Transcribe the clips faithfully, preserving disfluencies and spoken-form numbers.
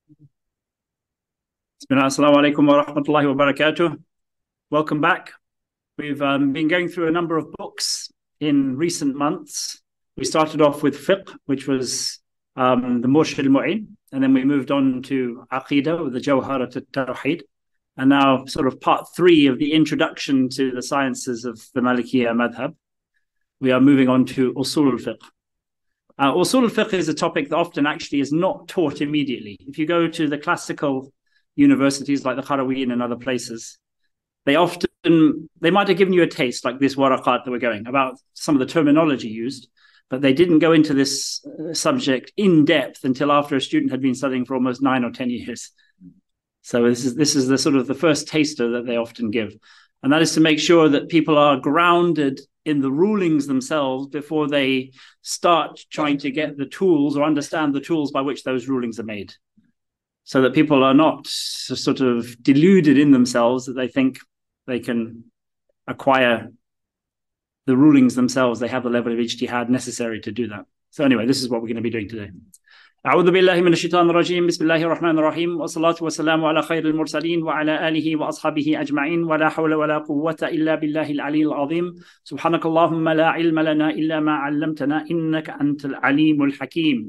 Assalamu alaikum wa rahmatullahi wa barakatuh. Welcome back. We've um, been going through a number of books in recent months. We started off with fiqh, which was um, the Murshid al-Mu'in, and then we moved on to Aqidah with the Jawharat al-Tawheed, and now sort of part three of the introduction to the sciences of the Malikiyya madhab. We are moving on to Usul al-Fiqh. Uh, Usul al-Fiqh is a topic that often actually is not taught immediately. If you go to the classical universities like the Qarawiyyin and other places, they often, they might have given you a taste, like this waraqat that we're going, about some of the terminology used, but they didn't go into this uh, subject in depth until after a student had been studying for almost nine or ten years. So this is this is the sort of the first taster that they often give. And that is to make sure that people are grounded in the rulings themselves before they start trying to get the tools or understand the tools by which those rulings are made. So that people are not sort of deluded in themselves that they think they can acquire the rulings themselves. They have the level of ijtihad necessary to do that. So anyway, this is what we're going to be doing today. أعوذ بالله من الشيطان الرجيم بسم الله الرحمن الرحيم والصلاة والسلام على خير المرسلين وعلى آله وأصحابه أجمعين ولا حول ولا قوة إلا بالله العلي العظيم سبحانك اللهم لا علم لنا إلا ما علمتنا إنك أنت العليم الحكيم.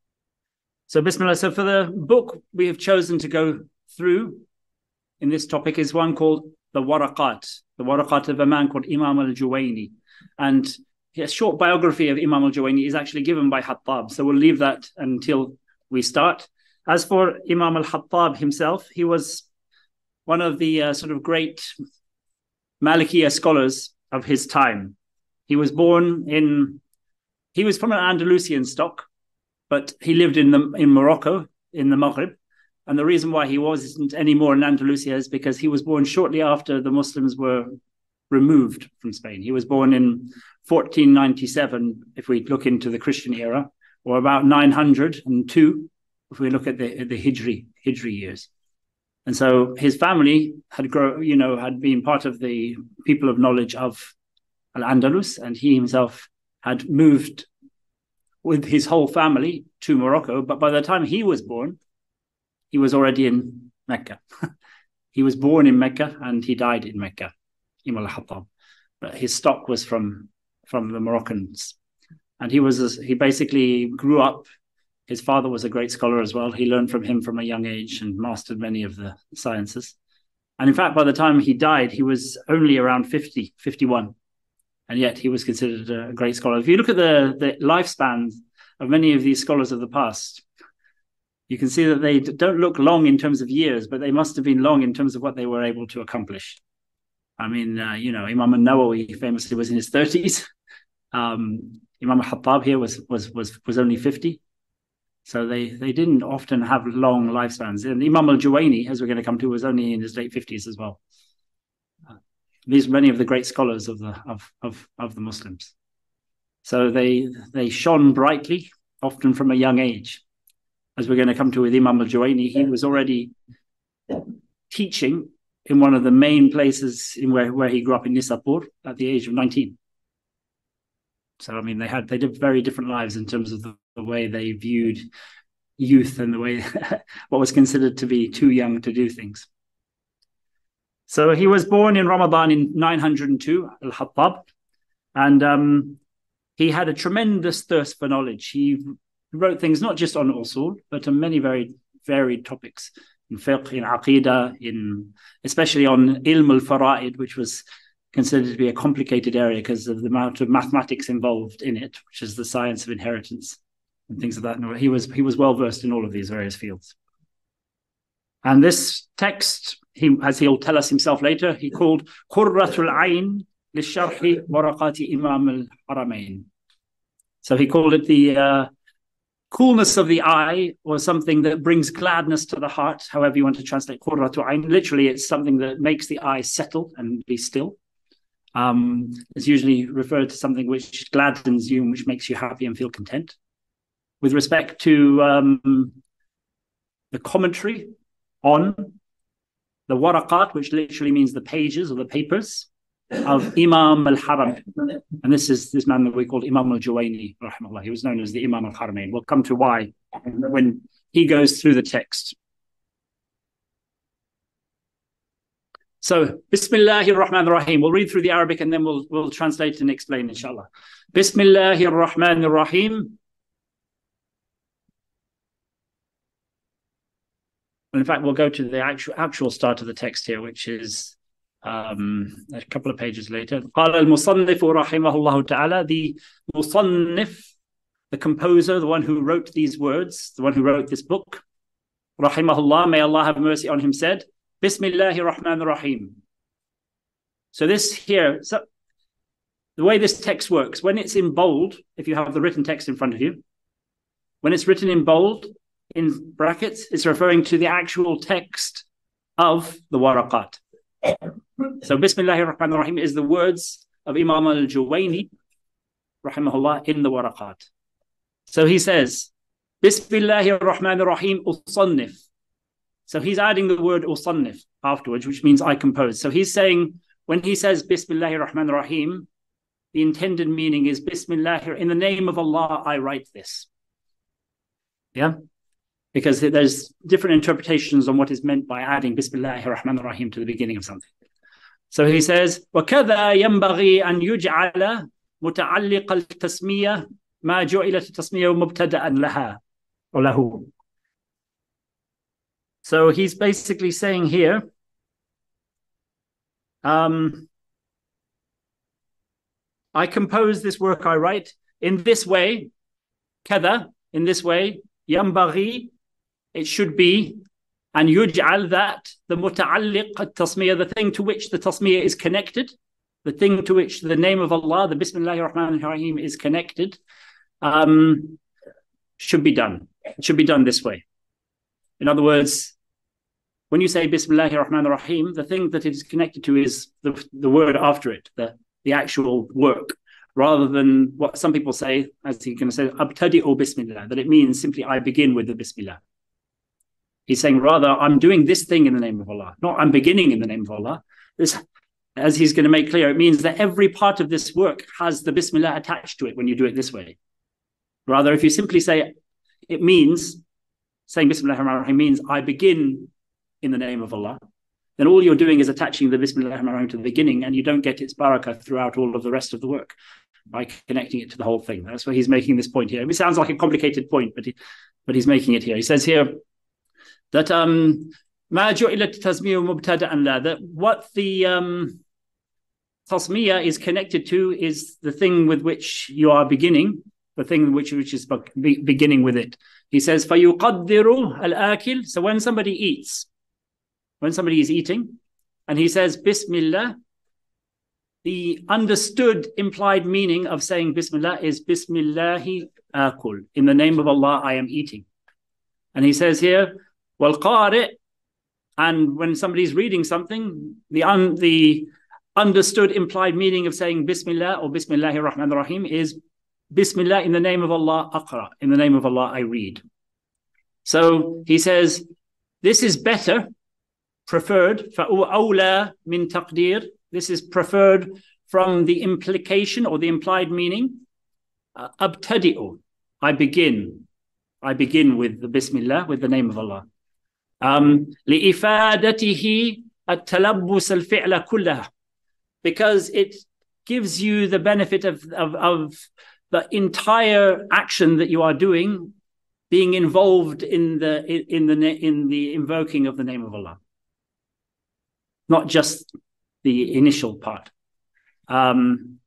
So Bismillah, so for the book we have chosen to go through in this topic is one called The Waraqat, the Waraqat of a man called Imam al-Juwayni. And a short biography of Imam al-Juwayni is actually given by Hattab, so we'll leave that until we start. As for Imam al-Hattab himself, he was one of the uh, sort of great Malikiyya scholars of his time. He was born in, he was from an Andalusian stock, but he lived in the in Morocco, in the Maghrib. And the reason why he wasn't anymore in Andalusia is because he was born shortly after the Muslims were removed from Spain. He was born in fourteen ninety-seven, if we look into the Christian era, or about nine hundred two, if we look at the, the Hijri, Hijri years. And so his family had grown, you know, had been part of the people of knowledge of Al-Andalus, and he himself had moved with his whole family to Morocco. But by the time he was born, he was already in Mecca. He was born in Mecca and he died in Mecca, Imam al-Hattab. But his stock was from, from the Moroccans. And he was he basically grew up. His father was a great scholar as well. He learned from him from a young age and mastered many of the sciences. And in fact, by the time he died, he was only around fifty, fifty-one. And yet he was considered a great scholar. If you look at the, the lifespans of many of these scholars of the past, you can see that they don't look long in terms of years, but they must have been long in terms of what they were able to accomplish. I mean, uh, you know, Imam al-Nawawi famously was in his thirties. Um, Imam al-Hattab here was, was, was, was only fifty. So they, they didn't often have long lifespans. And Imam al-Juwayni, as we're going to come to, was only in his late fifties as well. These are many of the great scholars of the of, of, of the Muslims. So they they shone brightly, often from a young age. As we're going to come to with Imam al-Juwayni, he was already teaching in one of the main places in where, where he grew up in Nisapur at the age of nineteen. So I mean, they had they lived very different lives in terms of the, the way they viewed youth and the way what was considered to be too young to do things. So he was born in Ramadan in nine hundred two, Al-Hattab, and um, he had a tremendous thirst for knowledge. He wrote things not just on usul, but on many very varied topics, in fiqh, in aqidah, in especially on ilm al-fara'id, which was considered to be a complicated area because of the amount of mathematics involved in it, which is the science of inheritance and things of that. And he was he was well versed in all of these various fields. And this text, he, as he'll tell us himself later, he called Qurratul Ayn Lisharhi Waraqati Imam al-Haramain. So he called it the uh, coolness of the eye, or something that brings gladness to the heart, however you want to translate Qurratul Ayn. Literally, it's something that makes the eye settle and be still. Um, it's usually referred to something which gladdens you and which makes you happy and feel content. With respect to um, the commentary on the waraqat, which literally means the pages or the papers of Imam al-Haram. And this is this man that we call Imam al-Juwayni, rahimahullah. He was known as the Imam al-Haramain. We'll come to why when he goes through the text. So, Bismillahir Rahmanir Rahim. We'll read through the Arabic and then we'll we'll translate and explain, inshallah. Bismillahir Rahmanir Rahim. In fact, we'll go to the actual actual start of the text here, which is um, a couple of pages later. قال المصنف رحمه الله تعالى. The Musannif, the composer, the one who wrote these words, the one who wrote this book, rahimahullah, may Allah have mercy on him, said, Bismillahir Rahmanir Rahim. So this here, so the way this text works, when it's in bold, if you have the written text in front of you, when it's written in bold, in brackets, it's referring to the actual text of the waraqat. So Bismillahir Rahmanir Rahim is the words of Imam al-Juwayni, rahimahullah, in the waraqat. So he says, Bismillahir Rahmanir Rahim usannif. So he's adding the word usannif afterwards, which means I compose. So he's saying, when he says Bismillahir Rahmanir Rahim, the intended meaning is Bismillahir, in the name of Allah, I write this. Yeah? Because there's different interpretations on what is meant by adding Bismillahir Rahmanir Rahim to the beginning of something. So he says, وَكَذَا يَنْبَغِي أَنْ يُجْعَلَ مُتَعَلِّقَ التَّسْمِيَةِ مَا جُعِلَتِ التَّسْمِيَةُ مُبْتَدَأً لَهَا or lahu. So he's basically saying here, um, I compose this work I write in this way, kada, in this way, yambaghi, it should be, and yuj'al, that, the muta'alliq at-tasmiyah, the thing to which the tasmiyah is connected, the thing to which the name of Allah, the Bismillahir Rahmanir Rahim, is connected, um, should be done. It should be done this way. In other words, when you say Bismillahir Rahmanir Rahim, the thing that it is connected to is the, the word after it, the, the actual work, rather than what some people say, as he's going to say, Abtadi'u Bismillah, that it means simply I begin with the Bismillah. He's saying rather, I'm doing this thing in the name of Allah, not I'm beginning in the name of Allah. This, as he's going to make clear, it means that every part of this work has the Bismillah attached to it when you do it this way. Rather, if you simply say, it means, saying Bismillahir Rahmanir Rahim means I begin in the name of Allah, then all you're doing is attaching the Bismillahir Rahmanir Rahim to the beginning, and you don't get its barakah throughout all of the rest of the work by connecting it to the whole thing. That's why he's making this point here. It sounds like a complicated point, but he, but he's making it here. He says here that um, ma ju'ilat tasmiyah mubtada'an la, that what the um, tasmiyah is connected to is the thing with which you are beginning, the thing which which is be, beginning with it. He says, فَيُقَدِّرُ الْآكِلِ. So when somebody eats, when somebody is eating, and he says Bismillah, the understood implied meaning of saying Bismillah is Bismillahi akul, in the name of Allah I am eating. And he says here, وَالْقَارِئ, and when somebody's reading something, the, un, the understood implied meaning of saying Bismillah or Bismillahir Rahmanir Rahim is Bismillah, in the name of Allah aqra, in the name of Allah I read. So he says, this is better, preferred, فَأَوْلَى مِن تَقْدِير, this is preferred from the implication or the implied meaning, uh, abtadi'u, I begin, I begin with the Bismillah, with the name of Allah. Um, لِإِفَادَتِهِ التَّلَبُّسَ الْفِعْلَ كُلَّهَا, because it gives you the benefit of, of, of the entire action that you are doing being involved in the in the in the invoking of the name of Allah, not just the initial part. Um,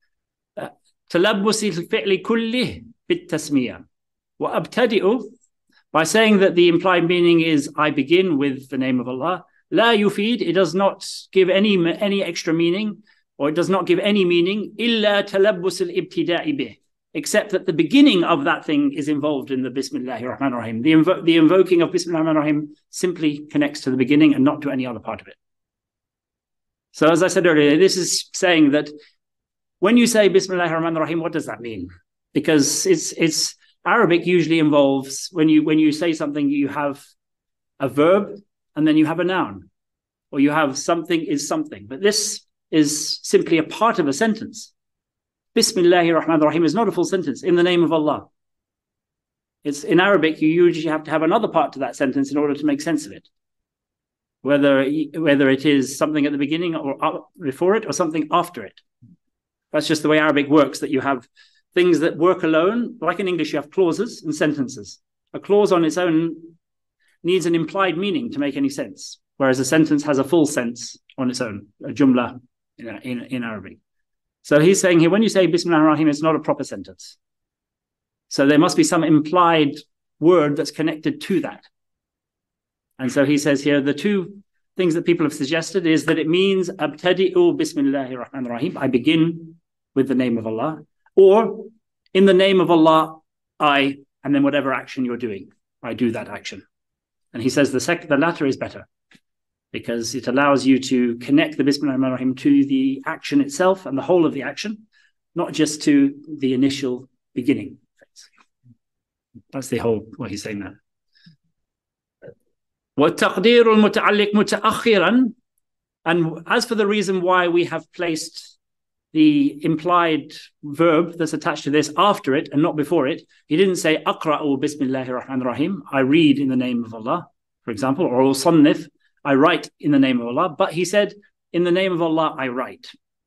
تلبس الفعل كله بالتسمية وأبتدئ, by saying that the implied meaning is I begin with the name of Allah. لا يفيد, it does not give any any extra meaning, or it does not give any meaning. إلا تلبس الابتداء به, except that the beginning of that thing is involved in the Bismillahir Rahmanir Rahim. The, invo- the invoking of Bismillahir Rahmanir Rahim simply connects to the beginning and not to any other part of it. So as I said earlier, this is saying that when you say Bismillahir Rahmanir Rahim, what does that mean? Because it's it's Arabic usually involves, when you when you say something, you have a verb and then you have a noun, or you have something is something. But this is simply a part of a sentence. Bismillahir Rahmanir Rahim is not a full sentence, in the name of Allah. It's in Arabic, you usually have to have another part to that sentence in order to make sense of it. Whether, whether it is something at the beginning or before it or something after it. That's just the way Arabic works, that you have things that work alone. Like in English, you have clauses and sentences. A clause on its own needs an implied meaning to make any sense, whereas a sentence has a full sense on its own, a jumla in, in, in Arabic. So he's saying here, when you say Bismillah ar-Rahim, it's not a proper sentence. So there must be some implied word that's connected to that. And so he says here, the two things that people have suggested is that it means Abtadi'u Bismillahir Rahmanir Rahim, I begin with the name of Allah, or in the name of Allah, I, and then whatever action you're doing, I do that action. And he says the second, the latter is better, because it allows you to connect the Bismillah ar-Rahman ar-Rahim to the action itself and the whole of the action, not just to the initial beginning. That's the whole, what he's saying there. وَالتَّقْدِيرُ الْمُتَعَلِّقُ مُتَأَخِّرًا. And as for the reason why we have placed the implied verb that's attached to this after it and not before it, he didn't say أَقْرَأُ بِسْمِ اللَّهِ الرَّحْمَنِ الرَّحِيمِ, I read in the name of Allah, for example, or أُصَنِّفْ, I write in the name of Allah, but he said, in the name of Allah, I write.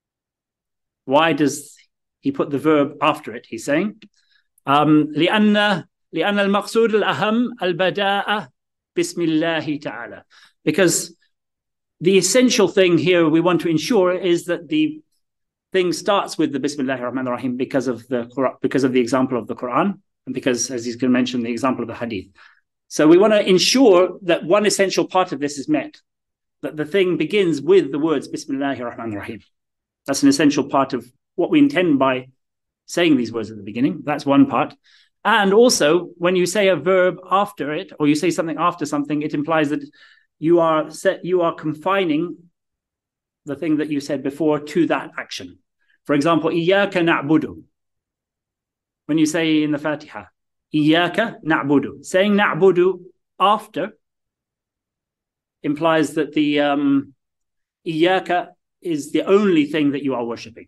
Why does he put the verb after it? He's saying, um, لأن لأن المقصود الأهم البداءة بسم الله تعالى. Because the essential thing here we want to ensure is that the thing starts with the Bismillahir Rahmanir Rahim because of the because of the example of the Quran, and because, as he's going to mention, the example of the Hadith. So we want to ensure that one essential part of this is met, that the thing begins with the words Bismillahir Rahmanir Rahim. That's an essential part of what we intend by saying these words at the beginning. That's one part. And also, when you say a verb after it, or you say something after something, it implies that you are set, you are confining the thing that you said before to that action. For example, إِيَّاكَ نَعْبُدُ. When you say in the Fatiha, إِيَّاكَ نَعْبُدُ, saying نَعْبُدُ after implies that the um, إِيَّاكَ is the only thing that you are worshipping.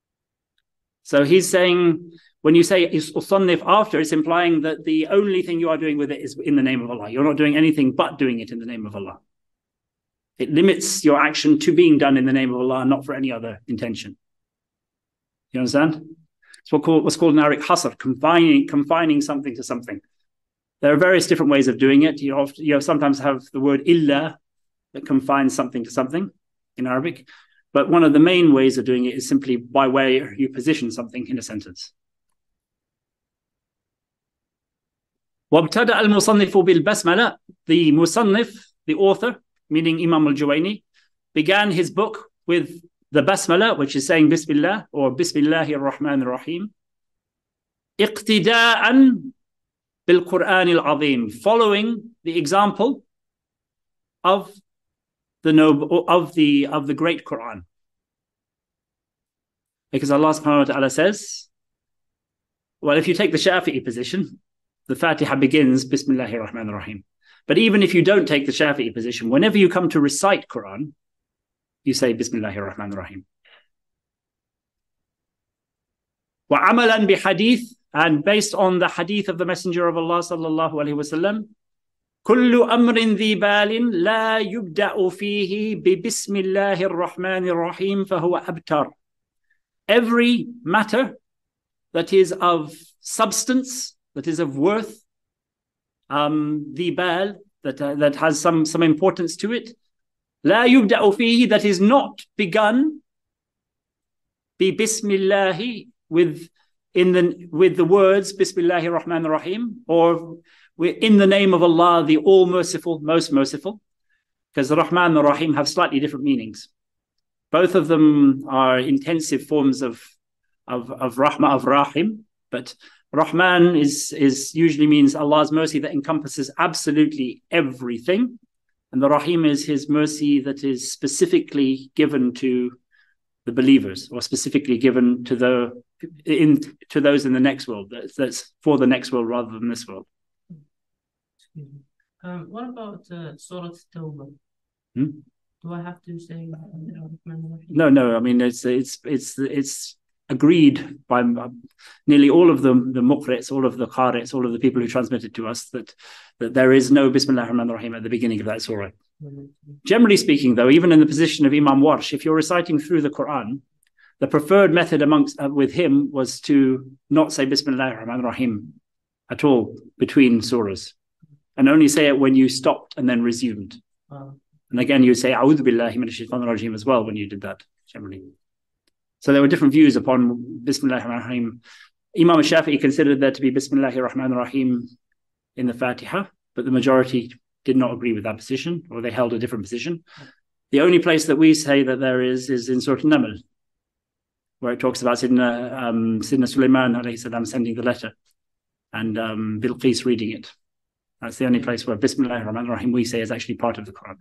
So he's saying, when you say usannif after, it's implying that the only thing you are doing with it is in the name of Allah. You're not doing anything but doing it in the name of Allah. It limits your action to being done in the name of Allah, not for any other intention. You understand? It's what called, what's called in Arabic hasr, confining, confining something to something. There are various different ways of doing it. You, often, you sometimes have the word illa that confines something to something in Arabic. But one of the main ways of doing it is simply by way you position something in a sentence. وَابْتَدَأَ الْمُصَنِّفُ بِالْبَسْمَلَةِ. The Musannif, the author, meaning Imam al-Juwayni, began his book with the Basmala, which is saying Bismillah, or Bismillahir Rahmanir Rahim, اقتداءً بالقرآن العظيم, following the example of the noble, of the of the great Quran. Because Allah subhanahu wa ta'ala says, well, if you take the Shafi'i position, the Fatiha begins Bismillahir Rahmanir Rahim. But even if you don't take the Shafi'i position, whenever you come to recite Quran, you say Bismillahir Rahmanir Rahim. وَعَمَلًا بِحَدِيث, and based on the hadith of the Messenger of Allah sallallahu alaihi wasallam, كُلُّ أَمْرٍ ذِي بَالٍ لَا يُبْدَأُ فِيهِ بِبِسْمِ اللَّهِ الرَّحْمَنِ الرَّحِيمِ فَهُوَ أَبْتَرٌ. Every matter that is of substance, that is of worth, um, the bal, that, uh, that has some, some importance to it, la yubda'u fihi, that is not begun, bi bismillahi, with, in the, with the words Bismillahir Rahmanir Rahim, or in the name of Allah, the all-merciful, most merciful, because the Rahman and Rahim have slightly different meanings. Both of them are intensive forms of, of, of Rahma, of Rahim, but Rahman is, is usually means Allah's mercy that encompasses absolutely everything. And the Rahim is his mercy that is specifically given to the believers, or specifically given to the in to those in the next world. That's, that's for the next world rather than this world. Excuse me. Um, what about uh, Surah Tawbah? Hmm? Do I have to say Rahman Rahim? No, no. I mean, it's it's it's it's agreed by nearly all of the, the muqrits, all of the qarits, all of the people who transmitted to us that, that there is no Bismillah ar-Rahman ar-Rahim at the beginning of that surah. Mm-hmm. Generally speaking, though, even in the position of Imam Warsh, if you're reciting through the Quran, the preferred method amongst uh, with him was to not say Bismillah ar-Rahman ar-Rahim at all between surahs, and only say it when you stopped and then resumed. Wow. And again, you say A'udhu billahi minash shaitanir rajim as well when you did that, generally. So there were different views upon Bismillah ar-Rahman ar-Rahim. Imam Shafi'i considered there to be Bismillah ar-Rahman ar-Rahim in the Fatiha, but the majority did not agree with that position, or they held a different position. The only place that we say that there is is in Surah An-Naml, where it talks about Sidna, um, Sidna Sulaiman alayhi salam sending the letter and um, Bilqis reading it. That's the only place where Bismillah ar-Rahman ar-Rahim we say is actually part of the Quran.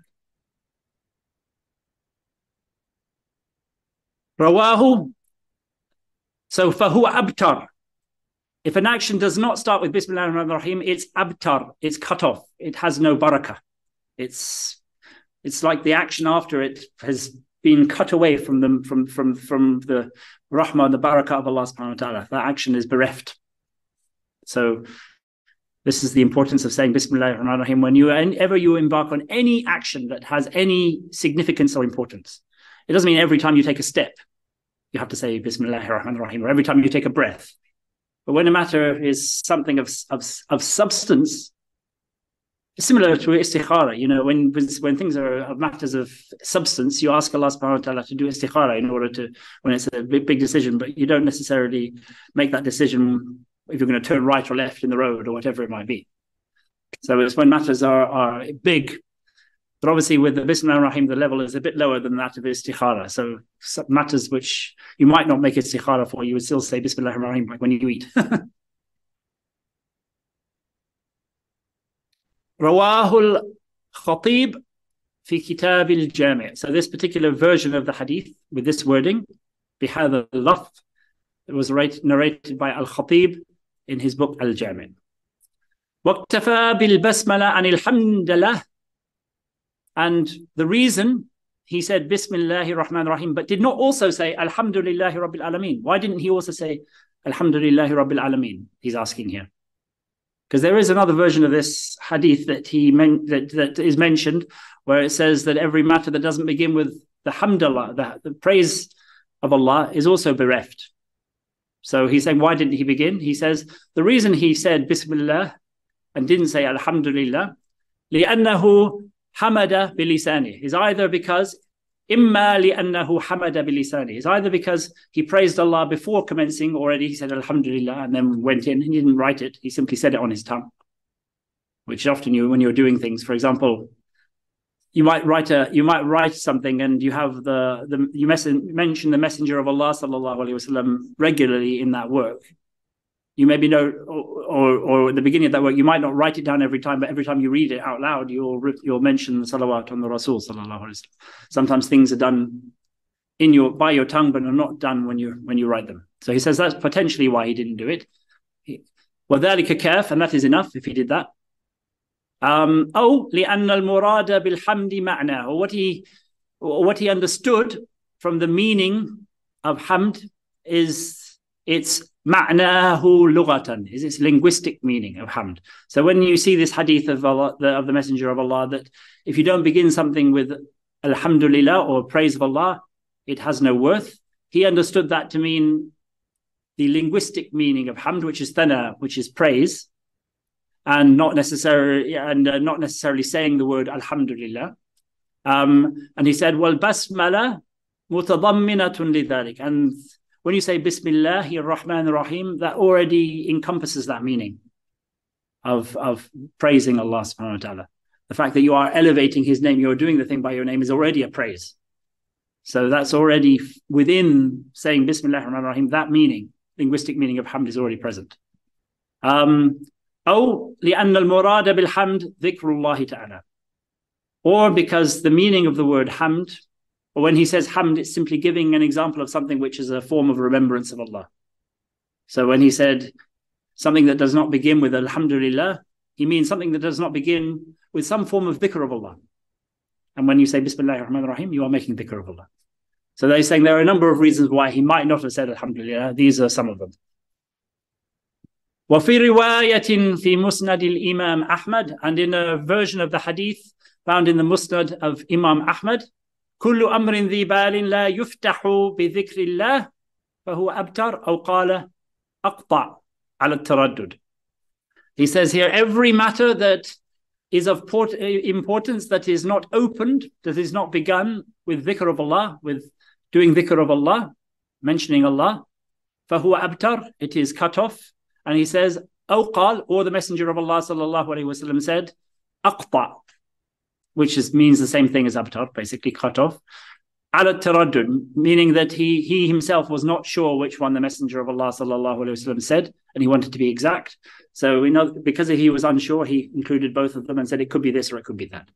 Rawahu. So fahuwa abtar. If an action does not start with Bismillah ar-Rahman ar-Rahim, it's abtar. It's cut off. It has no barakah. It's it's like the action after it has been cut away from them from from from the rahmah, the barakah of Allah subhanahu wa ta'ala. That action is bereft. So this is the importance of saying Bismillah ar-Rahman ar-Rahim when you whenever you embark on any action that has any significance or importance. It doesn't mean every time you take a step you have to say Bismillah ar-Rahman ar-Rahim, or every time you take a breath. But when a matter is something of of, of substance, similar to istikhara, you know, when when things are matters of substance, you ask Allah subhanahu wa ta'ala to do istikhara in order to, when it's a big, big decision, but you don't necessarily make that decision if you're going to turn right or left in the road or whatever it might be. So it's when matters are, are big. But obviously with the Bismillah ar-Rahim, the level is a bit lower than that of istikhara. So matters which you might not make istikhara for, you would still say Bismillah ar-Rahim like when you eat. Rawahul Khatib fi Kitab al-Jami'. So this particular version of the hadith with this wording, bihadha al-lafz, it was narrated by Al-Khatib in his book Al-Jami'. وَاكْتَفَى بِالْبَسْمَلَةِ عَنِ الْحَمْدِ لَهِ. And the reason he said Bismillahir Rahmanir Rahim, but did not also say Alhamdulillahi Rabbil Alameen. Why didn't he also say Alhamdulillahi Rabbil Alameen? He's asking here. Because there is another version of this hadith that he men- that, that is mentioned, where it says that every matter that doesn't begin with the hamdallah, the, the praise of Allah, is also bereft. So he's saying, why didn't he begin? He says, the reason he said Bismillah and didn't say Alhamdulillah, لِأَنَّهُ hamada bilisani, is either because imma li'annahu hamada bilisani, is either because he praised Allah before commencing already, he said Alhamdulillah and then went in, and he didn't write it, he simply said it on his tongue, which often you, when you're doing things, for example, you might write a you might write something and you have the the you mess- mention the Messenger of Allah sallallahu alaihi wasallam regularly in that work. You maybe know, or, or, or at the beginning of that work, you might not write it down every time, but every time you read it out loud, you'll you'll mention the salawat on the Rasul sallallahu alaihi wasallam. Sometimes things are done in your by your tongue, but are not done when you when you write them. So he says that's potentially why he didn't do it. وَذَلِكَ كَافٍ, and that is enough if he did that. Um, oh, لِأَنَّ الْمُرَادَ بِالْحَمْدِ مَعْنَى, or what he or what he understood from the meaning of hamd is its ma'nahu lughatan, is its linguistic meaning of hamd. So when you see this hadith of Allah, the, of the Messenger of Allah, that if you don't begin something with alhamdulillah or praise of Allah, it has no worth, he understood that to mean the linguistic meaning of hamd, which is thana, which is praise, and not necessarily and uh, not necessarily saying the word alhamdulillah. Um, and he said, "Wal basmala mutadamminatun lidhalik," and when you say Bismillahir Rahmanir Rahim, that already encompasses that meaning of, of praising Allah subhanahu wa ta'ala. The fact that you are elevating his name, you're doing the thing by your name, is already a praise. So that's already within saying Bismillahir Rahmanir Rahim, that meaning, linguistic meaning of hamd is already present. Um, أو لأن المراد بالحمد ذكر الله تعالى. Or because the meaning of the word hamd, or when he says hamd, it's simply giving an example of something which is a form of remembrance of Allah. So when he said something that does not begin with alhamdulillah, he means something that does not begin with some form of dhikr of Allah. And when you say Bismillahir Rahmanir Rahim, you are making dhikr of Allah. So they're saying there are a number of reasons why he might not have said Alhamdulillah. These are some of them. وفي رواية في مسند الإمام أحمد, and in a version of the hadith found in the Musnad of Imam Ahmad, كل أمر ذي بال لا يفتح بذكر الله فهو أبتر أو قال أقطع على التردد. He says here, every matter that is of importance that is not opened, that is not begun with dhikr of Allah, with doing dhikr of Allah, mentioning Allah, فهو أبتر, it is cut off. And he says, أو قال, or the Messenger of Allah sallallahu alaihi wasallam said, أقطع, which is, means the same thing as abtar, basically cut off. على التردد, meaning that he he himself was not sure which one the Messenger of Allah sallallahu alaihi wasallam said, and he wanted to be exact. So we know because he was unsure, he included both of them and said it could be this or it could be that.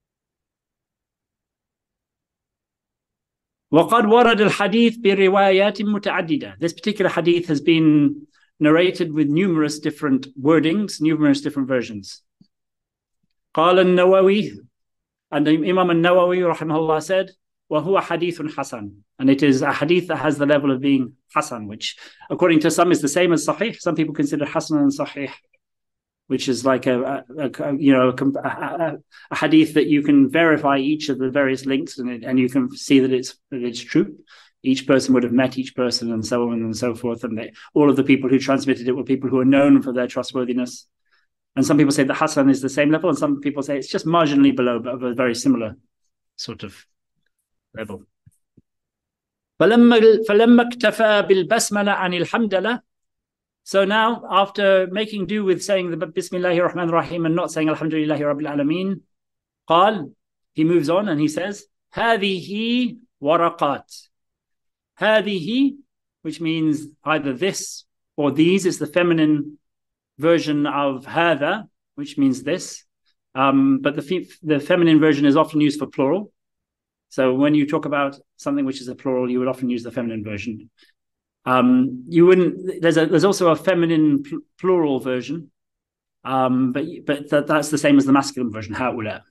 وقد ورد الحديث بروايات متعددة. This particular hadith has been narrated with numerous different wordings, numerous different versions. قال النووي, and Imam al-Nawawi rahimahullah said, وهو حديث حسن, and it is a hadith that has the level of being hasan, which according to some is the same as sahih. Some people consider hasan and sahih, which is like a, a, a you know a, a, a hadith that you can verify each of the various links, and it, and you can see that it's that it's true. Each person would have met each person, and so on and so forth. And they, all of the people who transmitted it were people who are known for their trustworthiness. And some people say that Hasan is the same level, and some people say it's just marginally below, but of a very similar sort of level. فَلَمَّا اكْتَفَى بِالْبَسْمَلَةِ عَنِ الْحَمْدَلَةِ. So now, after making do with saying the Bismillahir Rahmanir Rahim and not saying Alhamdulillahi Rabbil Alameen, قال, he moves on and he says, هَذِهِ وَرَقَاتِ. هذه, which means either this or these, is the feminine version of هذا, which means this. Um, but the, fe the feminine version is often used for plural. So when you talk about something which is a plural, you would often use the feminine version. Um, you wouldn't. There's a there's also a feminine pl plural version, um, but but that, that's the same as the masculine version. هؤلاء.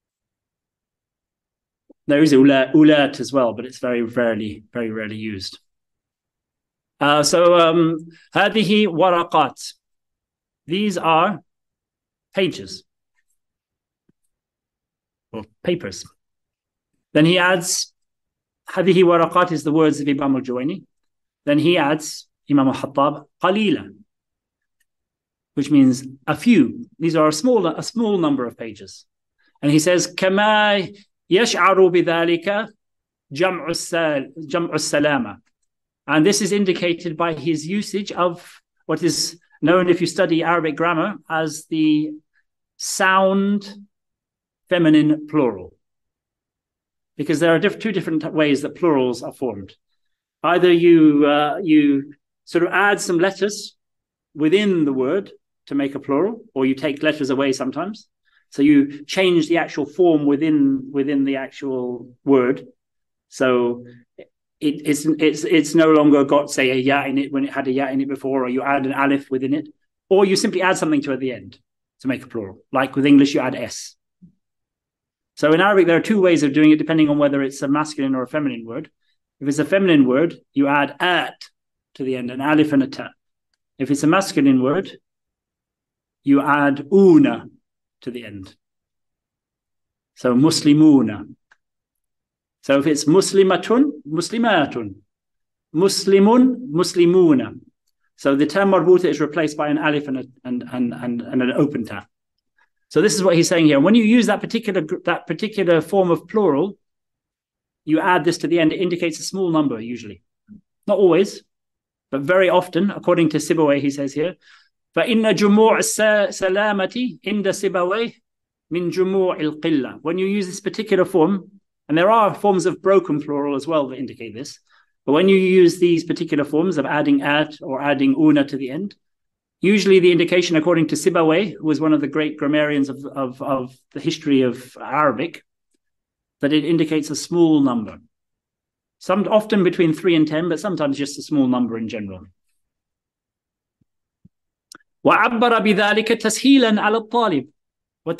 There is ulat, ulat as well, but it's very rarely, very rarely used. Uh, so, um, هذه ورقات. These are pages or papers. Then he adds, هذه ورقات is the words of Imam al-Juwayni. Then he adds, Imam al-Hattab, قليلا, which means a few. These are a small, a small number of pages. And he says, كما يشعر بذلك جمع جمع السلامة. And this is indicated by his usage of what is known, if you study Arabic grammar, as the sound feminine plural. Because there are diff two different ways that plurals are formed. Either you, uh, you sort of add some letters within the word to make a plural, or you take letters away sometimes. So you change the actual form within within the actual word. So it, it's it's it's no longer got, say, a ya in it when it had a ya in it before, or you add an alif within it, or you simply add something to at the end to make a plural. Like with English, you add s. So in Arabic, there are two ways of doing it depending on whether it's a masculine or a feminine word. If it's a feminine word, you add at to the end, an alif and a ta. If it's a masculine word, you add una to the end. So muslimuna. So if it's muslimatun, muslimatun. Muslimun, muslimuna. So the term marbuta is replaced by an alif and, a, and, and, and, and an open ta. So this is what he's saying here. When you use that particular, that particular form of plural, you add this to the end. It indicates a small number usually. Not always, but very often, according to Sibawayh, he says here, فَإِنَّ جُمُوعَ السَّلَامَةِ عِنْدَ سِبَوَيْهِ مِنْ جُمُوعِ الْقِلَّةِ. When you use this particular form, and there are forms of broken plural as well that indicate this, but when you use these particular forms of adding at or adding una to the end, usually the indication, according to Sibawayh, who was one of the great grammarians of, of, of the history of Arabic, that it indicates a small number. Some, often between three and ten, but sometimes just a small number in general. وعبر بذلك تسهيلا على الطالب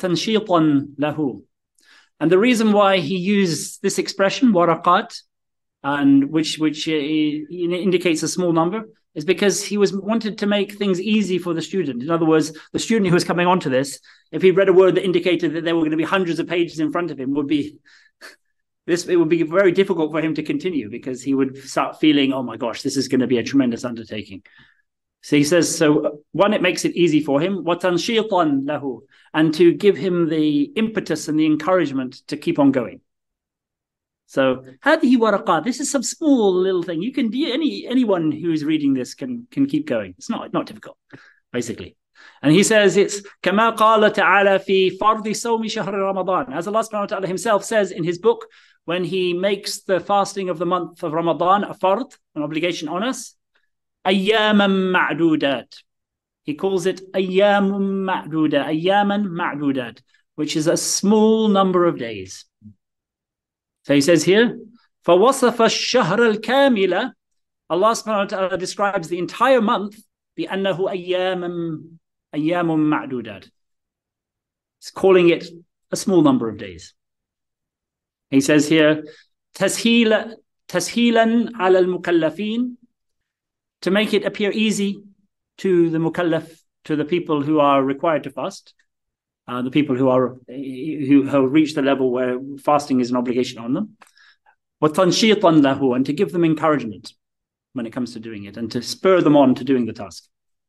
وتنشيطا له. And the reason why he used this expression, waraqat, and which which uh, indicates a small number, is because he was wanted to make things easy for the student. In other words, the student who was coming onto this, if he read a word that indicated that there were going to be hundreds of pages in front of him, would be this it would be very difficult for him to continue, because he would start feeling, oh my gosh, this is going to be a tremendous undertaking. So he says, so one, it makes it easy for him, وَتَنْشِيطًا لَهُ, and to give him the impetus and the encouragement to keep on going. So, هذه ورقات, this is some small little thing. You can, any anyone who's reading this can can keep going. It's not not difficult, basically. And he says it's كما قال تعالى في فرض صوم شهر رمضان, as Allah subhanahu wa ta'ala himself says in his book, when he makes the fasting of the month of Ramadan a fard, an obligation on us, أياما معدودات. He calls it أيام معدودة, أياما معدودات, which is a small number of days. So he says here, فَوَصَفَ الشَّهْرَ الْكَامِلَ, Allah subhanahu wa ta'ala describes the entire month بِأَنَّهُ أَيَّامٌ أَيَّامٌ مَعْدُودَاتٌ. He's calling it a small number of days. He says here, تَسْهِيلًا تَسْهِيلًا عَلَى الْمُكَلَّفِينَ, to make it appear easy to the mukallaf, to the people who are required to fast. Uh, the people who are who have reached the level where fasting is an obligation on them, وَتَنْشِيطًا لَهُ, and to give them encouragement when it comes to doing it, and to spur them on to doing the task.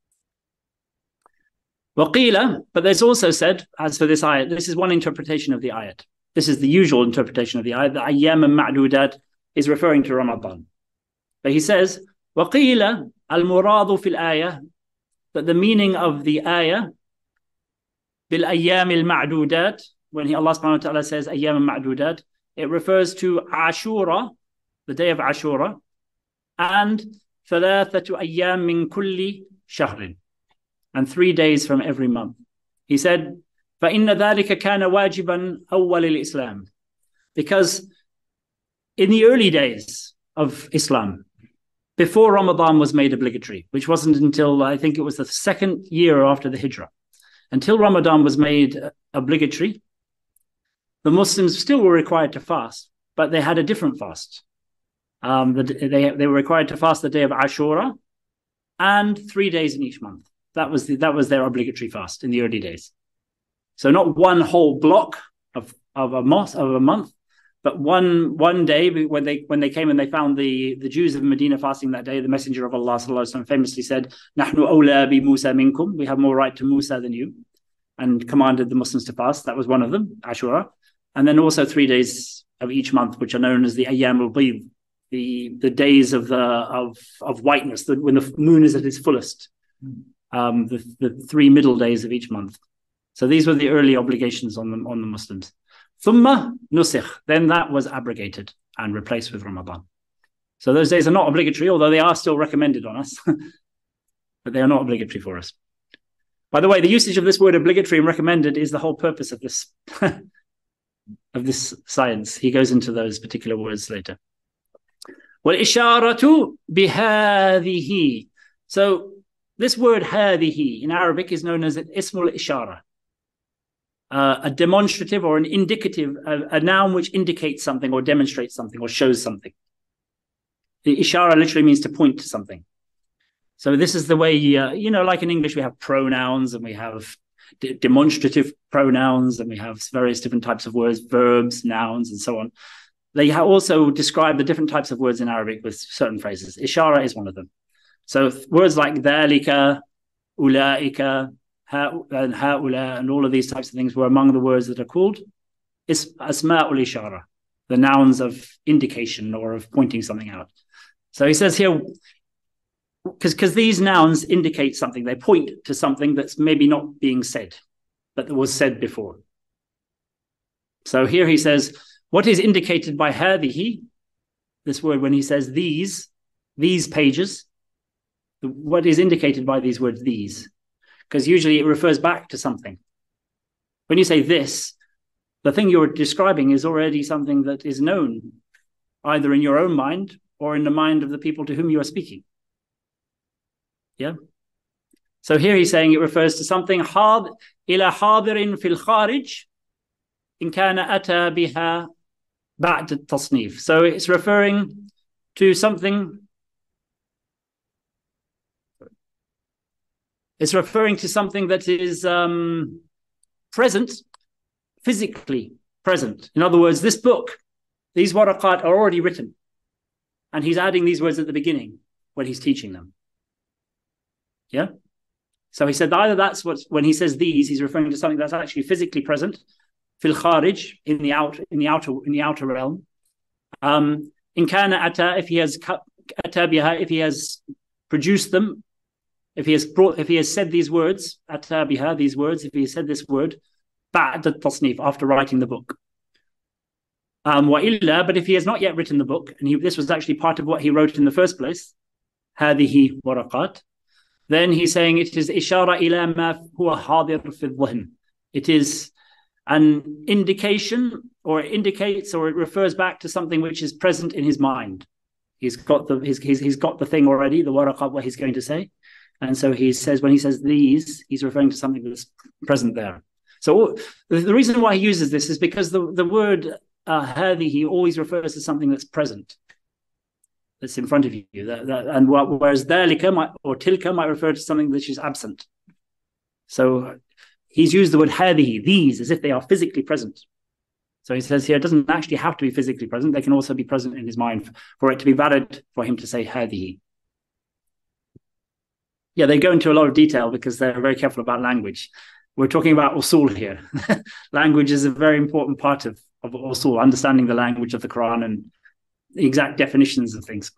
وَقِيلَ, but there's also said, as for this ayat, this is one interpretation of the ayat. This is the usual interpretation of the ayat. The ayyam ma'dudat is referring to Ramadan. But he says, وَقِيلَ الْمُرَادُ فِي الْآيَةِ, that the meaning of the ayah, بِالْأَيَّامِ الْمَعْدُودَاتِ, when he, Allah subhanahu wa ta'ala says أَيَّامِ الْمَعْدُودَاتِ, it refers to Ashura, the day of Ashura, and ثَلَاثَةُ أَيَّامٍ مِّن كُلِّ شَهْرٍ, and three days from every month. He said, فَإِنَّ ذَلِكَ كَانَ وَاجِبًا أَوَّلِ الْإِسْلَامِ, because in the early days of Islam, before Ramadan was made obligatory, which wasn't until, I think it was the second year after the Hijrah, until Ramadan was made obligatory, the Muslims still were required to fast, but they had a different fast. Um, the, they, they were required to fast the day of Ashura and three days in each month. That was the, that was their obligatory fast in the early days. So not one whole block of, of a month, of a month, but one one day when they when they came and they found the, the Jews of Medina fasting that day, the Messenger of Allah sallallahu alaihi wasallam famously said, "Nahnu awla bi Musa minkum," we have more right to Musa than you, and commanded the Muslims to fast. That was one of them, Ashura, and then also three days of each month, which are known as the Ayyam al-Bid, the the days of the of of whiteness, the, when the moon is at its fullest, um, the the three middle days of each month. So these were the early obligations on the on the Muslims. Thumma nusikh, then that was abrogated and replaced with Ramadan. So those days are not obligatory, although they are still recommended on us, but they are not obligatory for us. By the way, the usage of this word obligatory and recommended is the whole purpose of this of this science. He goes into those particular words later. وَالْإِشَارَةُ بِهَذِهِ. So this word هَذِهِ in Arabic is known as ismul ishara. Uh, a demonstrative or an indicative, a, a noun which indicates something or demonstrates something or shows something. The ishara literally means to point to something. So this is the way, uh, you know, like in English, we have pronouns and we have de- demonstrative pronouns and we have various different types of words, verbs, nouns, and so on. They ha- also describe the different types of words in Arabic with certain phrases. Ishara is one of them. So words like dhalika, ulaika, and ha'ula, and all of these types of things were among the words that are called is asma'ul ishara, the nouns of indication or of pointing something out. So he says here, because because these nouns indicate something, they point to something that's maybe not being said, but that was said before. So here he says, what is indicated by hadihi, this word when he says these, these pages, what is indicated by these words, these? Because usually it refers back to something. When you say this, the thing you're describing is already something that is known, either in your own mind or in the mind of the people to whom you are speaking. Yeah? So here he's saying it refers to something إلى حاضر في الخارج إن كان أتى بها بعد التصنيف. So it's referring to something. It's referring to something that is um, present, physically present. In other words, this book, these waraqat are already written. And he's adding these words at the beginning when he's teaching them. Yeah? So he said either that's what, when he says these, he's referring to something that's actually physically present, fil kharij, in the outer, in the outer, in the outer realm. Um, in kana ata, if he has ata biha, if he has produced them, if he has brought, if he has said these words, ata biha, these words, if he has said this word, ba'd at-tasnif, after writing the book. Um, wa illa, but if he has not yet written the book, and he, this was actually part of what he wrote in the first place, hadihi waraqat, then he's saying it is ishara ila ma huwa hadir fi dhihn. It is an indication, or it indicates, or it refers back to something which is present in his mind. He's got the he's he's, he's got the thing already, the waraqat, what he's going to say, and so he says when he says these, he's referring to something that's present there. So the reason why he uses this is because the the word uh, hadihi always refers to something that's present, that's in front of you. That, that, and whereas dhalika might, or tilka might refer to something which is absent. So he's used the word hadihi, these, as if they are physically present. So he says here, it doesn't actually have to be physically present. They can also be present in his mind for it to be valid for him to say hadihi. Yeah, they go into a lot of detail because they're very careful about language. We're talking about usul here. Language is a very important part of, of usul, understanding the language of the Quran and the exact definitions of things.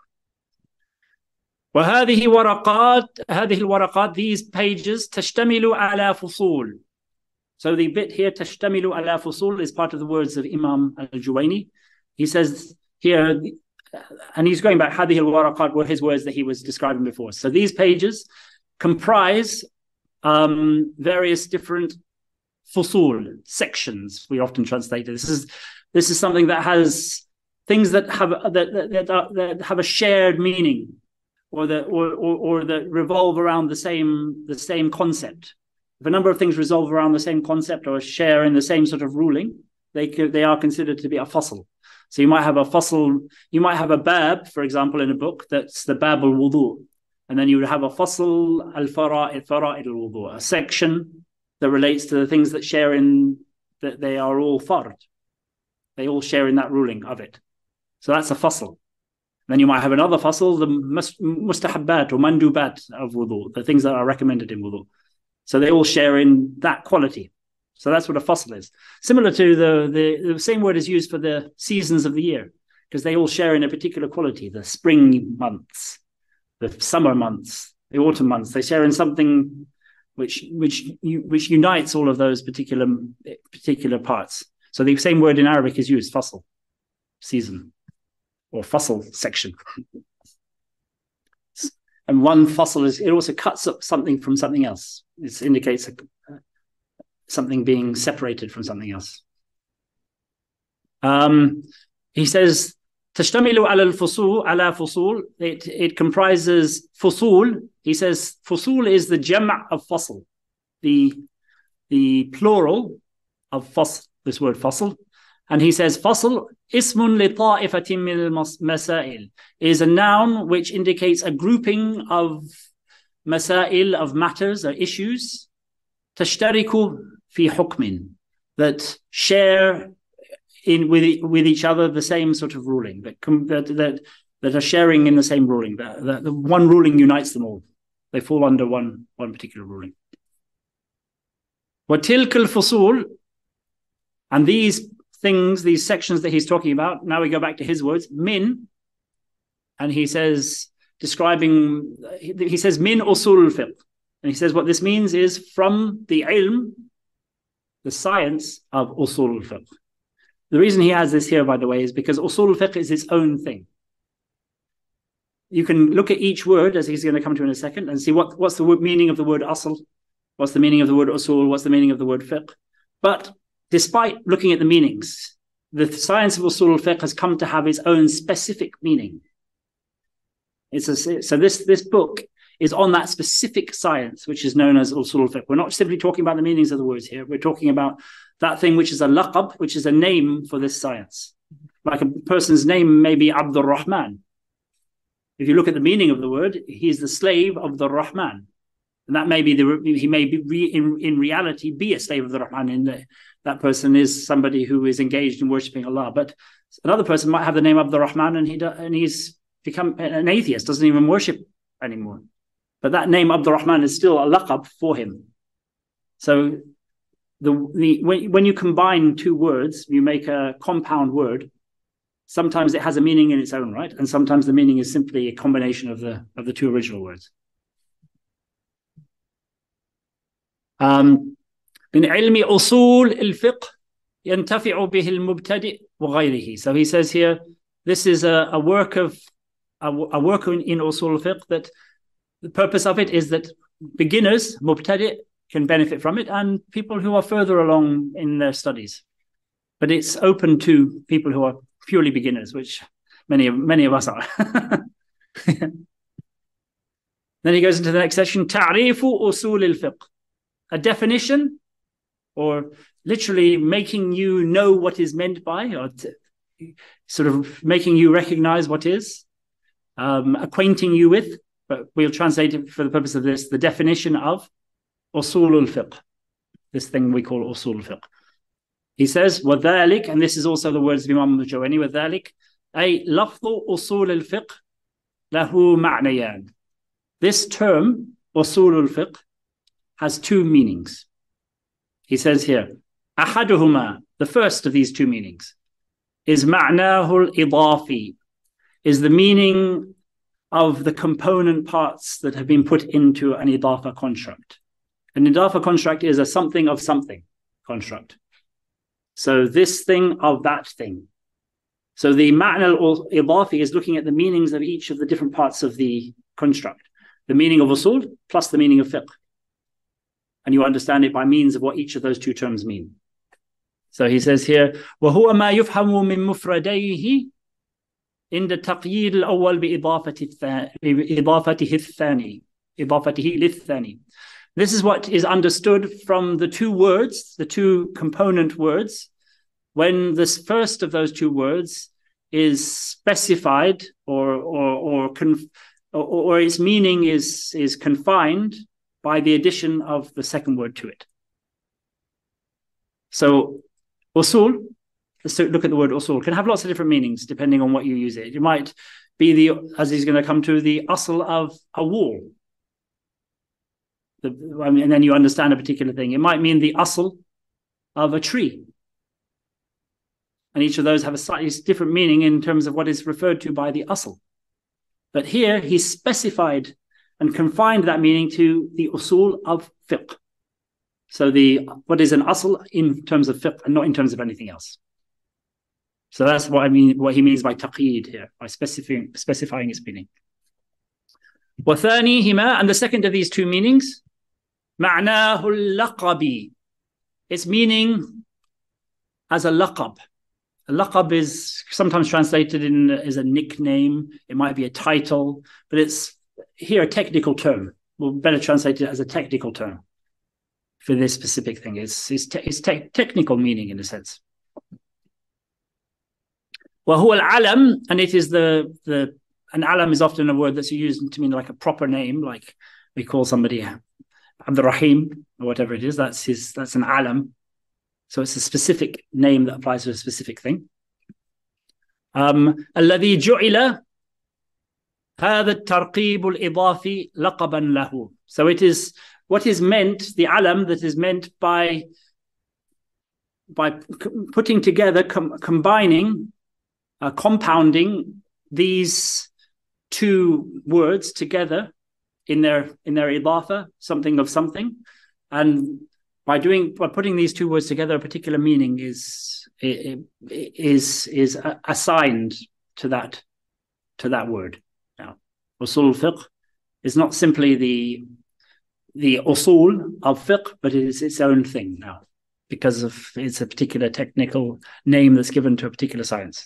وهذه ورقات هذه الورقات, these pages, تشتمل على فصول. So the bit here, تشتمل على فصول, is part of the words of Imam al-Juwayni. He says here, and he's going back, هذه الورقات were his words that he was describing before. So these pages comprise um, various different fusul, sections, we often translate it. This is this is something that has things that have that that, that, that have a shared meaning, or that or, or or that revolve around the same the same concept. If a number of things revolve around the same concept or share in the same sort of ruling, they could, they are considered to be a fasl. So you might have a fasl, you might have a bab, for example, in a book that's the bab al-wudu, and then you would have a fasl al-fara'id, fara'id al-wudu, a section that relates to the things that share in that they are all fard. They all share in that ruling of it. So that's a fasl. Then you might have another fasl, the mustahabbat or mandubat of wudu, the things that are recommended in wudu. So they all share in that quality. So that's what a fasl is. Similar to the, the, the same word is used for the seasons of the year, because they all share in a particular quality. The spring months, the summer months, the autumn months, they share in something which which which unites all of those particular particular parts. So the same word in Arabic is used, fasl, season, or fasl, section. And one fasl is, it also cuts up something from something else. It indicates a, something being separated from something else. Um, he says, تشتمل على الفصول على فصول. It it comprises fusul. He says fusul is the jam' of fasl, the the plural of fasl. This word fasl, and he says fasl ismun li ta'ifatin min al-masail, is a noun which indicates a grouping of masail, of matters or issues, tashtariku fi hukmin, that share in with with each other the same sort of ruling, that that that, that are sharing in the same ruling. That, that the one ruling unites them all. They fall under one one particular ruling. Wa tilka al-fusul, and these things, these sections that he's talking about, now we go back to his words, min, and he says, describing, he, he says, min usul al-fiqh. And he says what this means is from the ilm, the science of usul al-fiqh. The reason he has this here, by the way, is because usul al-fiqh is its own thing. You can look at each word, as he's going to come to in a second, and see what, what's the meaning of the word asl, what's the meaning of the word usul, what's the meaning of the word fiqh. But despite looking at the meanings, the science of usul al-fiqh has come to have its own specific meaning. It's a, so this, this book is on that specific science, which is known as usul al-fiqh. We're not simply talking about the meanings of the words here. We're talking about that thing which is a laqab, which is a name for this science. Like a person's name may be Abdul Rahman. if you look at the meaning of the word, he's the slave of the Rahman. And that may be the, he may be re, in, in reality be a slave of the Rahman, in the, that person is somebody who is engaged in worshipping Allah. But another person might have the name of the Rahman and he do, and he's become an atheist, doesn't even worship anymore. But that name Abdul Rahman is still a laqab for him. So the, the when, when you combine two words, you make a compound word. Sometimes it has a meaning in its own right, and sometimes the meaning is simply a combination of the of the two original words. Um, من علم أصول الفقه ينتفع به المبتدئ وغيره. So he says here, this is a, a work of a, a work in, in usul al-fiqh that the purpose of it is that beginners, mubtadi', can benefit from it, and people who are further along in their studies. But it's open to people who are purely beginners, which many of many of us are. Then he goes into the next section, ta'rifu usul al-fiqh, a definition, or literally making you know what is meant by, or t- sort of making you recognize what is, um, acquainting you with, but we'll translate it for the purpose of this, the definition of usul al-fiqh, this thing we call usul al-fiqh. He says, وَذَلِكَ, and this is also the words of Imam al-Jawani, وَذَلِكَ أي لفظ أصول الفقه له معنيان. This term, usul al-fiqh, has two meanings. He says here, أحدهما, the first of these two meanings, is معناه الإضافي, is the meaning of the component parts that have been put into an idafa construct. An idafa construct is a something of something construct. So this thing of that thing. So the ma'na al-idafi is looking at the meanings of each of the different parts of the construct. The meaning of usul plus the meaning of fiqh. And you understand it by means of what each of those two terms mean. So he says here, وَهُوَ مَا يُفْهَمُ مِن مُفْرَدَيْهِ عند التقييد الأول بإضافته الثاني إضافته للثاني. This is what is understood from the two words, the two component words, when this first of those two words is specified or or or, conf, or, or its meaning is, is confined by the addition of the second word to it. So usul, let's look at the word usul, can have lots of different meanings depending on what you use it. It might be the, as he's going to come to, the asl of a wall. The, I mean, and then you understand a particular thing. It might mean the asl of a tree. And each of those have a slightly different meaning in terms of what is referred to by the asl. But here he's specified and confined that meaning to the usul of fiqh. So the what is an asl in terms of fiqh and not in terms of anything else. So that's what I mean, what he means by taqeed here, by specifying specifying its meaning. وَثَانِيهِمَا, and the second of these two meanings, مَعْنَاهُ اللَّقَبِ, its meaning as a laqab. A laqab is sometimes translated in as a nickname. It might be a title, but it's here a technical term. We'll better translate it as a technical term for this specific thing. It's, it's, te- it's te- technical meaning in a sense. وَهُوَ الْعَلَمْ, and it is the, the, an alam is often a word that's used to mean like a proper name, like we call somebody Abdul Rahim or whatever it is. That's his, that's an alam. So it's a specific name that applies to a specific thing. Um, الذي جعل هذا الترقيب الإضافي لقبا له. So it is what is meant, the alam that is meant by by putting together, com- combining, uh, compounding these two words together in their in their idafa, something of something, and by doing by putting these two words together, a particular meaning is is is assigned to that to that word. Now, usul fiqh is not simply the the usul of fiqh, but it is its own thing now, because of it's a particular technical name that's given to a particular science.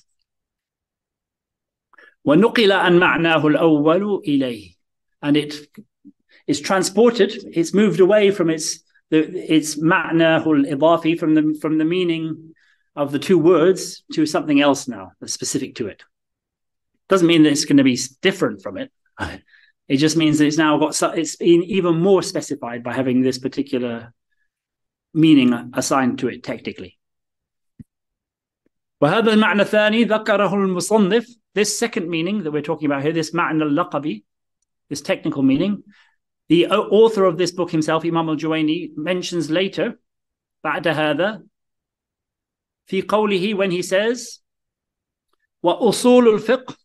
وَنُقِلَ عَنْ مَعْنَاهُ الْأَوَّلُ إِلَيْهِ, and it is transported, it's moved away from its the, its ma'nahu al-idafi, from the from the meaning of the two words to something else now that's specific to it. Doesn't mean that it's going to be different from it. It just means that it's now got, it's been even more specified by having this particular meaning assigned to it technically. وهذا المعنى الثاني ذكره المصنف. This second meaning that we're talking about here, this معنى اللقبي, this technical meaning, the author of this book himself, Imam al-Juwayni, mentions later, بعد هذا, في قوله, when he says, وأصول الفقه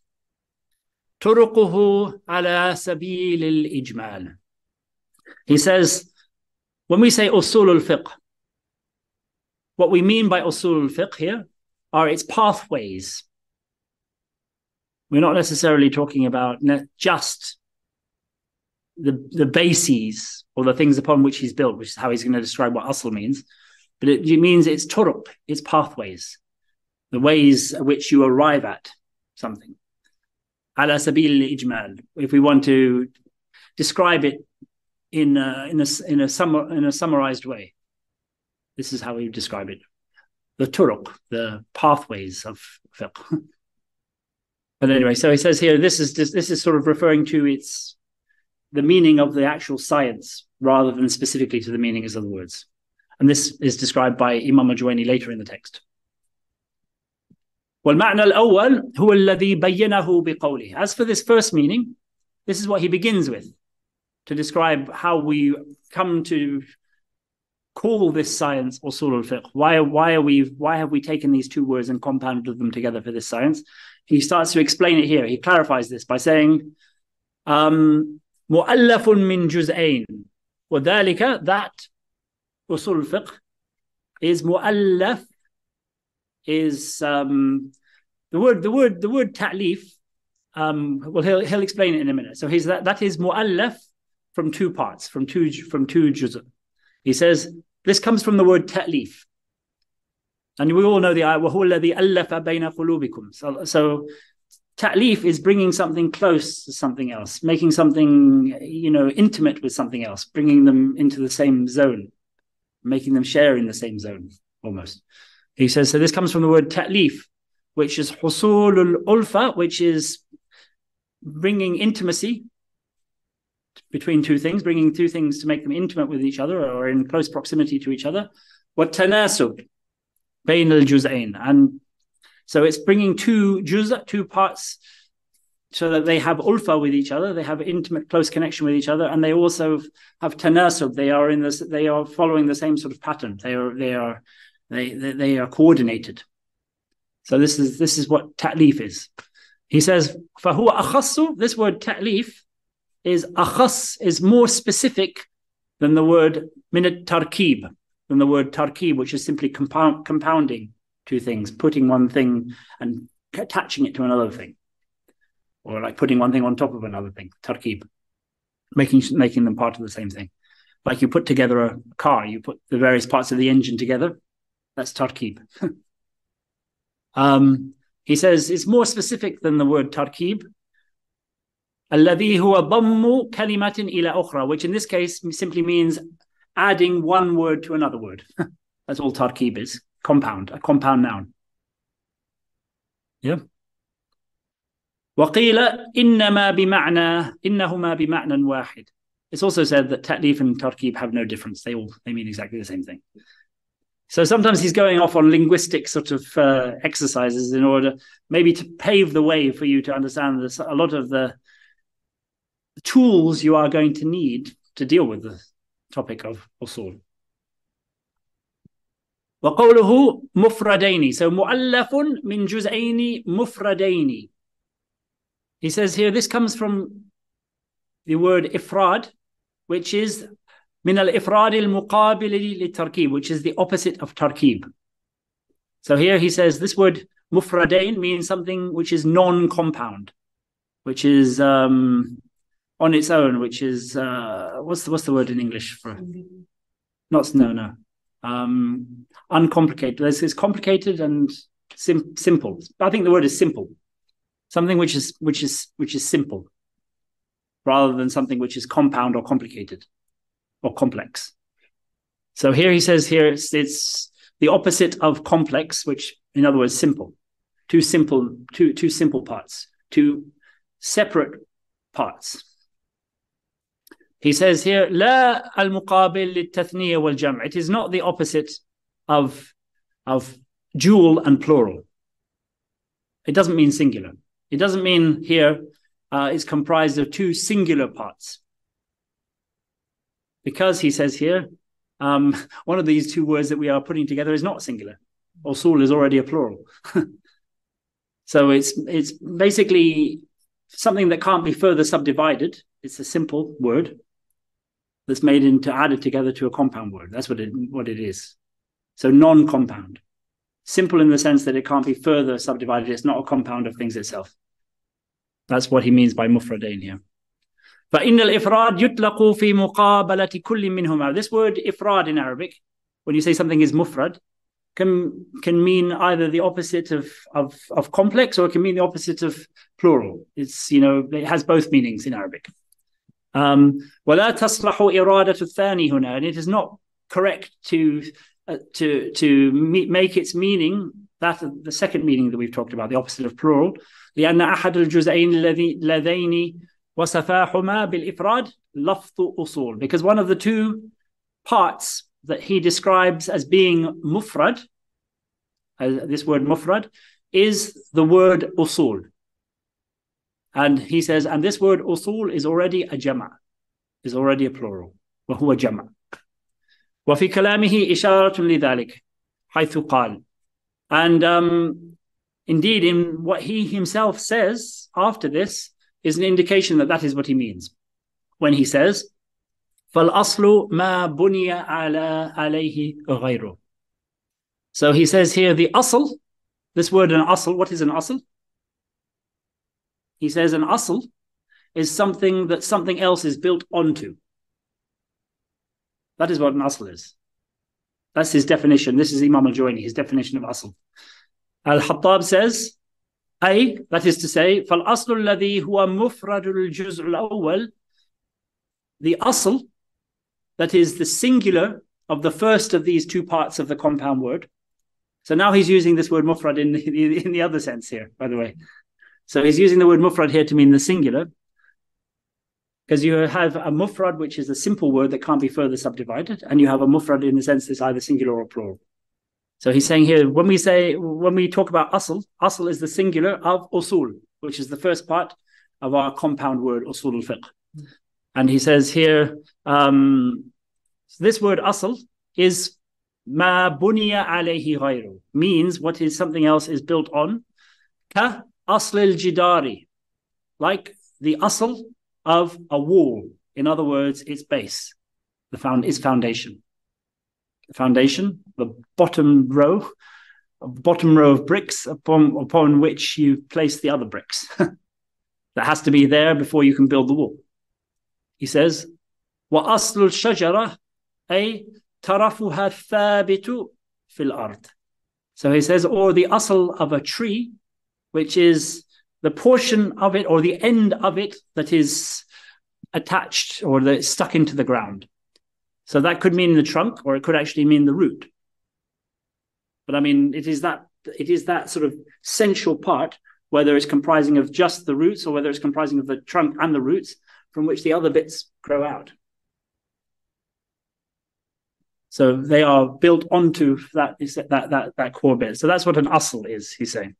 طرقه على سبيل الإجمال. He says, when we say usul al-fiqh, what we mean by usul al-fiqh here are its pathways. We're not necessarily talking about just the, the bases or the things upon which he's built, which is how he's going to describe what asl means. But it, it means it's turuq, it's pathways, the ways at which you arrive at something. Ala sabil ijmal. If we want to describe it in a, in a in a summa, in a summarized way, this is how we describe it: the turuq, the pathways of fiqh. But anyway, so he says here, this is this is sort of referring to its the meaning of the actual science rather than specifically to the meanings of the words, and this is described by Imam al-Juwayni later in the text. والمعنى الأول هو الذي بينه بقوله. As for this first meaning, this is what he begins with to describe how we come to call this science usul al-fiqh. Why, why, are we, why have we taken these two words and compounded them together for this science? He starts to explain it here. He clarifies this by saying, um, مؤلف من جزئين. وذلك, that usul al-fiqh is مؤلف, is um, the word the word the word ta'lif. Um, well, he'll he'll explain it in a minute. So he's that that is mu'allaf from two parts, from two from two juz'. He says this comes from the word ta'lif, and we all know the ayah وَهُوَ الَّذِي أَلَّفَ بَيْنَ قُلُوبِكُمْ. So, so ta'lif is bringing something close to something else, making something, you know, intimate with something else, bringing them into the same zone, making them share in the same zone almost. He says, so this comes from the word ta'lif, which is husul al-ulfa, which is bringing intimacy between two things, bringing two things to make them intimate with each other or in close proximity to each other. What tanasub bain al-juz'ain. And so it's bringing two juz', two parts, so that they have ulfa with each other, they have intimate, close connection with each other, and they also have tanasub. They are in this, they are following the same sort of pattern. They are, they are, They, they they are coordinated. So this is this is what ta'lif is. He says, فَهُوَ أَخَصُّ. This word ta'lif is akhas, is more specific than the word min at-tarkib, than the word tarkib, which is simply compound, compounding two things, putting one thing and attaching it to another thing, or like putting one thing on top of another thing. Tarkib, making making them part of the same thing. Like you put together a car, you put the various parts of the engine together. That's tarkib. um, he says it's more specific than the word tarkib. الذي هو ضم كلمة إلى أخرى, which in this case simply means adding one word to another word. That's all tarkib is. Compound, a compound noun. Yeah. وقيل إنما بمعنى إنهما بمعنى واحد. It's also said that ta'lif and tarkib have no difference. They all they mean exactly the same thing. So sometimes he's going off on linguistic sort of uh, exercises in order maybe to pave the way for you to understand this, a lot of the, the tools you are going to need to deal with the topic of usul. وقوله مفردين. So مؤلف من جزئين مفردين. He says here, this comes from the word ifrad, which is من الإفراد المقابل للتركيب, which is the opposite of tarkib. So here he says this word mufradain means something which is non-compound, which is um, on its own, which is uh, what's the what's the word in English for? Not no no, um, uncomplicated. It's, it's complicated and sim- simple. I think the word is simple. Something which is which is which is simple, rather than something which is compound or complicated or complex. So here he says here it's, it's the opposite of complex, which in other words simple. Two simple, two two simple parts, two separate parts. He says here, لا المقابل للتثنية والجمع. It is not the opposite of, of dual and plural. It doesn't mean singular. It doesn't mean here uh, it's comprised of two singular parts. Because he says here, um, one of these two words that we are putting together is not singular. Usul is already a plural. So it's it's basically something that can't be further subdivided. It's a simple word that's made into added together to a compound word. That's what it what it is. So non-compound. Simple in the sense that it can't be further subdivided. It's not a compound of things itself. That's what he means by mufradain here. فإن الإفراد يطلق في مقابلة كل منهما. This word ifrad in Arabic, when you say something is mufrad, can can mean either the opposite of, of, of complex, or it can mean the opposite of plural. It's, you know, it has both meanings in Arabic. Um, ولا تصلح إرادة الثاني هنا, and it is not correct to uh, to to me- make its meaning that of the second meaning that we've talked about, the opposite of plural. لأن أحد الجزئين اللذين وصفاهما بالإفراد لفظ أصول, because one of the two parts that he describes as being mufrad, uh, this word mufrad, is the word usul. And he says, and this word usul is already a jama', is already a plural. وهو جمع. وفي كلامه إشارة لذلك حيث قال. And um, indeed, in what he himself says after this is an indication that that is what he means. When he says, فَالْأَصْلُ مَا بُنِيَ عَلَى عَلَيْهِ غَيْرُهُ. So he says here, the asl, this word an asl, what is an asl? He says an asl is something that something else is built onto. That is what an asl is. That's his definition. This is Imam al-Juwayni, his definition of asl. Al-Hattab says, أي, that is to say, فَالْأَصْلُ الَّذِي هُوَ مُفْرَدُ الْجُزْءُ الْأَوَّلِ. The asl, that is the singular of the first of these two parts of the compound word. So now he's using this word mufrad in the, in the other sense here, by the way. So he's using the word mufrad here to mean the singular, because you have a mufrad, which is a simple word that can't be further subdivided, and you have a mufrad in the sense that's either singular or plural. So he's saying here, when we say, when we talk about asl, asl is the singular of usul, which is the first part of our compound word, usul al-fiqh. And he says here, um, this word asl is ma buniya alayhi ghayru, means what is something else is built on. Ka asl al-jidari, like the asl of a wall. In other words, its base, the found its foundation. The foundation, the bottom row, bottom row of bricks upon upon which you place the other bricks. That has to be there before you can build the wall. He says, وَأَصْلُ الشَّجَرَةِ أي تَرَفُهَا الثَّابِتُ فِي الْأَرْضِ. So he says, or the asl of a tree, which is the portion of it or the end of it that is attached or that is stuck into the ground. So that could mean the trunk, or it could actually mean the root. But I mean, it is that it is that sort of central part, whether it's comprising of just the roots or whether it's comprising of the trunk and the roots, from which the other bits grow out. So they are built onto that, that, that, that core bit. So that's what an asl is, he's saying.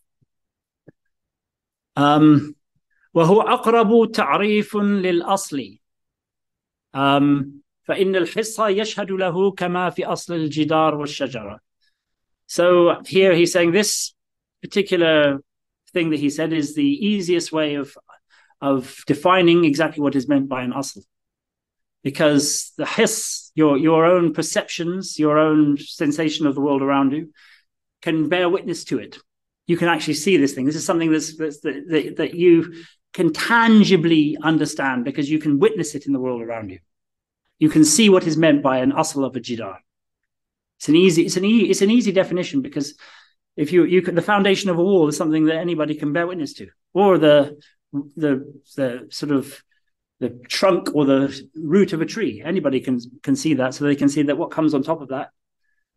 Um, وهو أقرب تعريف للأصل. Um, فإن الحصة يشهد له كما في أصل الجدار والشجرة. So here he's saying this particular thing that he said is the easiest way of of defining exactly what is meant by an asl. Because the hiss, your, your own perceptions, your own sensation of the world around you, can bear witness to it. You can actually see this thing. This is something that's, that's that, that, that you can tangibly understand because you can witness it in the world around you. You can see what is meant by an asl of a jidar. It's an easy, it's an e, it's an easy definition, because if you you can, the foundation of a wall is something that anybody can bear witness to, or the the the sort of the trunk or the root of a tree. Anybody can can see that, so they can see that what comes on top of that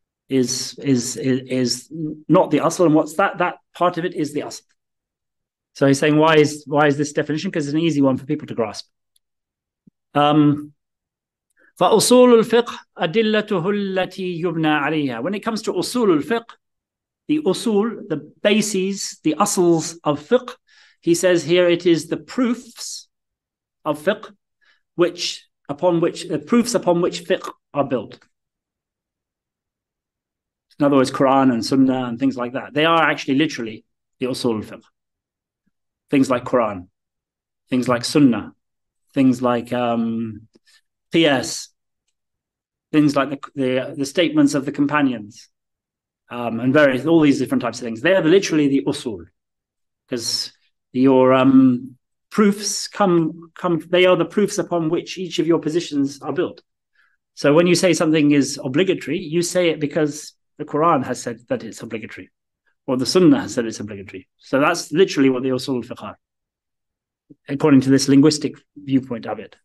is is is, is not the asl, and what's that that part of it is the asl. So he's saying, why is why is this definition? Because it's an easy one for people to grasp. Um, فأصول الفقه أدلته التي يبنى عليها. When it comes to usul al-fiqh, the usul, the bases, the asls of fiqh, he says here it is the proofs of fiqh, which upon which the proofs upon which fiqh are built. In other words, Quran and Sunnah and things like that. They are actually literally the usul al-fiqh. Things like Quran, things like Sunnah, things like um, qiyas, things like the, the, the statements of the companions, um, and various, all these different types of things. They are literally the usul, because your um, proofs come, come, they are the proofs upon which each of your positions are built. So when you say something is obligatory, you say it because the Quran has said that it's obligatory, or the Sunnah has said it's obligatory. So that's literally what the usul al-fiqh are, according to this linguistic viewpoint of it.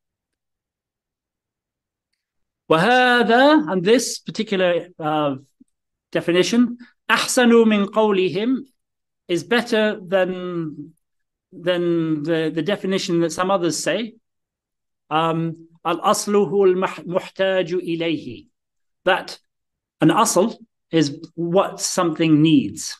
وهذا, and this particular uh, definition, أحسن من قولهم, is better than than the, the definition that some others say. Um, الأصل هو المحتاج إليه, that an asl is what something needs.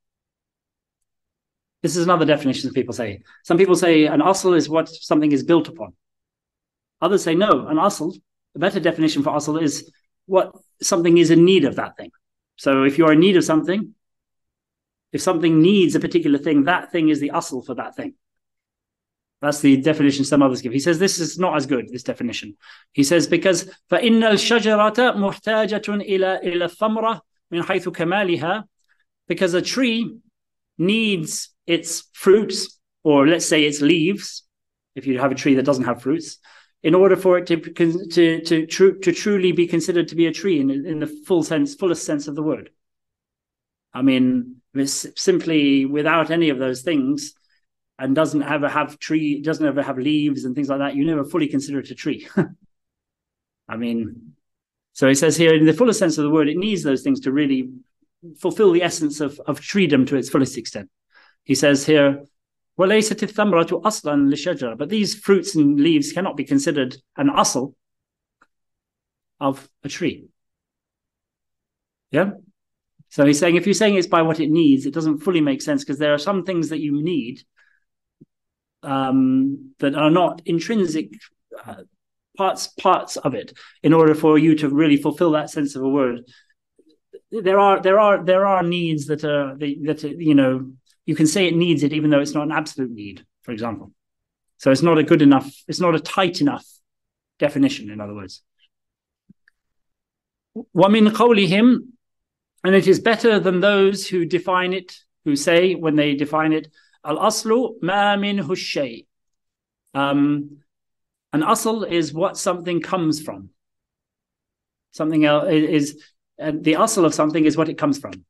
This is another definition that people say. Some people say an asl is what something is built upon. Others say no, an asl, a better definition for asl is what something is in need of that thing. So if you're in need of something, if something needs a particular thing, that thing is the asl for that thing. That's the definition some others give. He says this is not as good, this definition. He says because فَإِنَّ الشَّجَرَةَ مُحْتَاجَةٌ إِلَى إِلَى الثَّمْرَةِ مِنْ حَيْثُ كَمَالِهَا, because a tree needs its fruits, or let's say its leaves, if you have a tree that doesn't have fruits, in order for it to to to, to, to truly be considered to be a tree in, in the full sense, fullest sense of the word. I mean, simply without any of those things, and doesn't ever have tree, doesn't ever have leaves and things like that, you never fully consider it a tree. I mean, so he says here, in the fullest sense of the word, it needs those things to really fulfill the essence of, of treedom to its fullest extent. He says here, وَلَيْسَتِ الثَّمْرَةُ أَصْلًا لِشَجَرَةٍ, but these fruits and leaves cannot be considered an asl of a tree. Yeah? So he's saying, if you're saying it's by what it needs, it doesn't fully make sense, because there are some things that you need um, that are not intrinsic uh, parts parts of it in order for you to really fulfill that sense of a word. There are there are there are needs that are that are, you know, you can say it needs it even though it's not an absolute need, for example. So it's not a good enough, it's not a tight enough definition, in other words. وَمِنْ قَوْلِهِمْ, and it is better than those who define it, who say when they define it, al-aslu ma minhu shay. Um, an asl is what something comes from. Something else is, uh, the asl of something is what it comes from.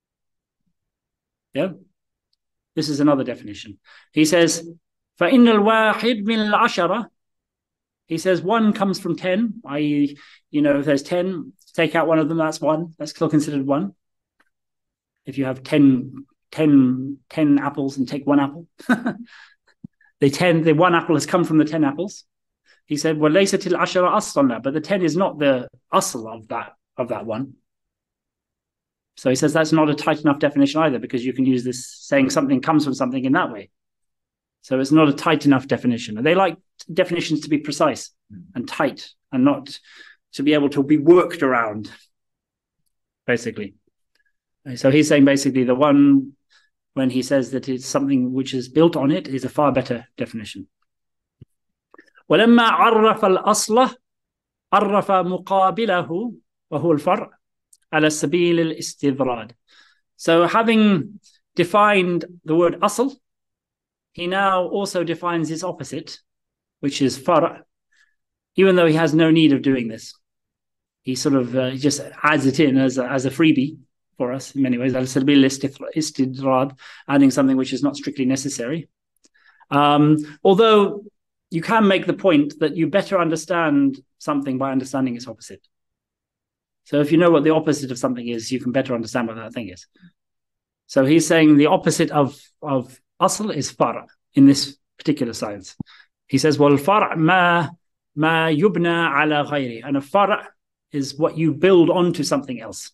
Yeah? This is another definition. He says, فَإِنَّ الْوَاحِدْ مِنْ الْعَشَرَةِ, he says one comes from ten, that is, you know, if there's ten, take out one of them, that's one. That's still considered one. If you have ten, ten, ten apples and take one apple, the ten, the one apple has come from the ten apples. He said, وَلَيْسَتِ الْعَشَرَ أَصْلًا, but the ten is not the asl of that of that one. So he says that's not a tight enough definition either, because you can use this saying something comes from something in that way. So it's not a tight enough definition. And they like definitions to be precise and tight and not to be able to be worked around, basically. So he's saying basically the one, when he says that it's something which is built on it, is a far better definition. وَلَمَّا عَرَّفَ الْأَصْلَ عَرَّفَ مُقَابِلَهُ وَهُوَ الْفَرْعُ على سبيل الاستدراج. So having defined the word asl, he now also defines its opposite, which is far', even though he has no need of doing this. He sort of uh, just adds it in as a, as a freebie for us in many ways, على سبيل الاستدراج, adding something which is not strictly necessary. Um, although you can make the point that you better understand something by understanding its opposite. So if you know what the opposite of something is, you can better understand what that thing is. So he's saying the opposite of, of asl is far' in this particular science. He says, well, far' ma ma yubna ala ghayri. And a far' is what you build onto something else,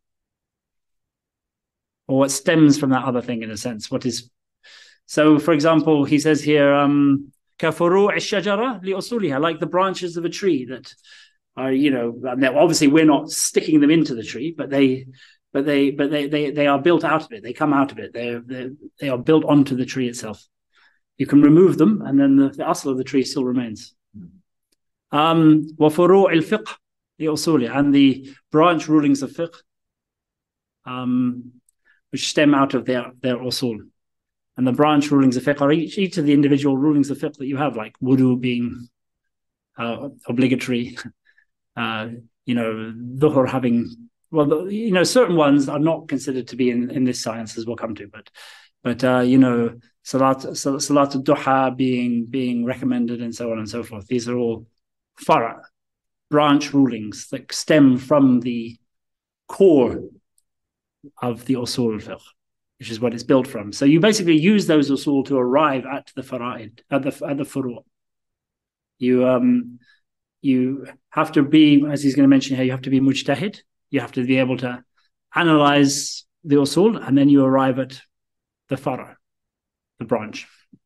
or what stems from that other thing in a sense. What is so? For example, he says here, um, كفروع الشجرة لأصولها, like the branches of a tree that are, you know, obviously we're not sticking them into the tree, but they, but they, but they, they, they are built out of it. They come out of it. They, they, they are built onto the tree itself. You can remove them, and then the, the asl of the tree still remains. Um, وفروع الفقه لأصولها, and the branch rulings of fiqh, um, which stem out of their their usul. And the branch rulings of fiqh are each, each of the individual rulings of fiqh that you have, like wudu being uh, obligatory, uh, you know, dhuhr having, well, the, you know, certain ones are not considered to be in, in this science, as we'll come to, but, but uh, you know, salat, salat al-duha being, being recommended, and so on and so forth. These are all fara, branch rulings that stem from the core of the usul al-fiqh, which is what it's built from. So you basically use those usul to arrive at the fara'id, at the at the furu'. You um you have to be, as he's going to mention here, you have to be mujtahid. You have to be able to analyze the usul, and then you arrive at the fara', the branch.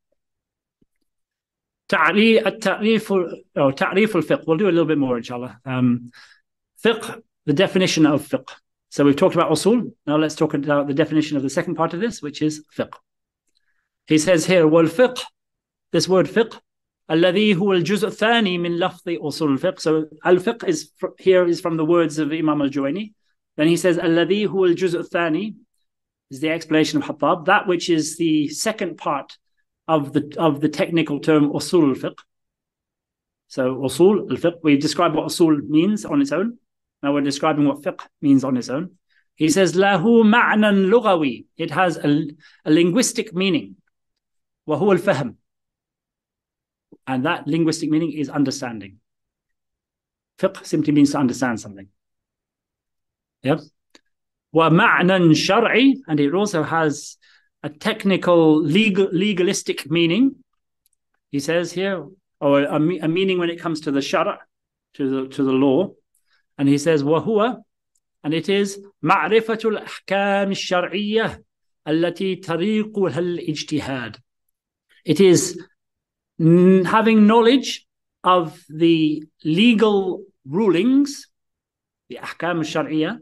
Ta'rif or ta'rif al-fiqh. We'll do a little bit more, inshallah. Um, fiqh, the definition of fiqh. So we've talked about usul. Now let's talk about the definition of the second part of this, which is fiqh. He says here, وَالْفِقْهِ, this word fiqh, الَّذِي هُوَ الْجُزْءُ الثَّانِي مِنْ لَفْظِ أُصُولِ الْفِقْهِ. So al-fiqh is here is from the words of Imam al-Juwayni. Then he says, الَّذِي هُوَ الْجُزْءُ الثَّانِي is the explanation of Hattab, that which is the second part of the of the technical term usul al-fiqh. So usul al-fiqh, we describe what usul means on its own. Now we're describing what fiqh means on its own. He says, lahu ma'nan lughawi. It has a, a linguistic meaning. Wa huwa al-fahm. And that linguistic meaning is understanding. Fiqh simply means to understand something. Yep. Wa ma'nan shar'i, and it also has a technical, legal, legalistic meaning. He says here, or a, a meaning when it comes to the shara, to the to the law. And he says, وَهُوَ, and it is مَعْرِفَةُ الْأَحْكَامِ الشَّرْعِيَّةِ الَّتِي تَرِيقُهَا الْإِجْتِهَادِ. It is having knowledge of the legal rulings, the أحكام الشرعية,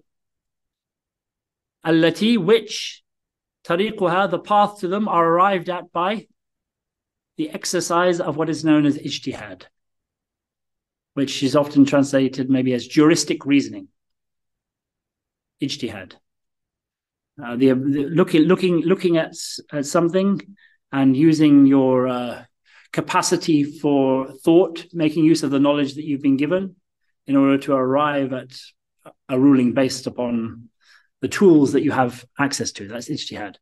التي, which طريقها, the path to them, are arrived at by the exercise of what is known as ijtihad, which is often translated maybe as juristic reasoning. Ijtihad. Uh, the, the looking looking looking at, at something and using your uh, capacity for thought, making use of the knowledge that you've been given in order to arrive at a ruling based upon the tools that you have access to. That's ijtihad.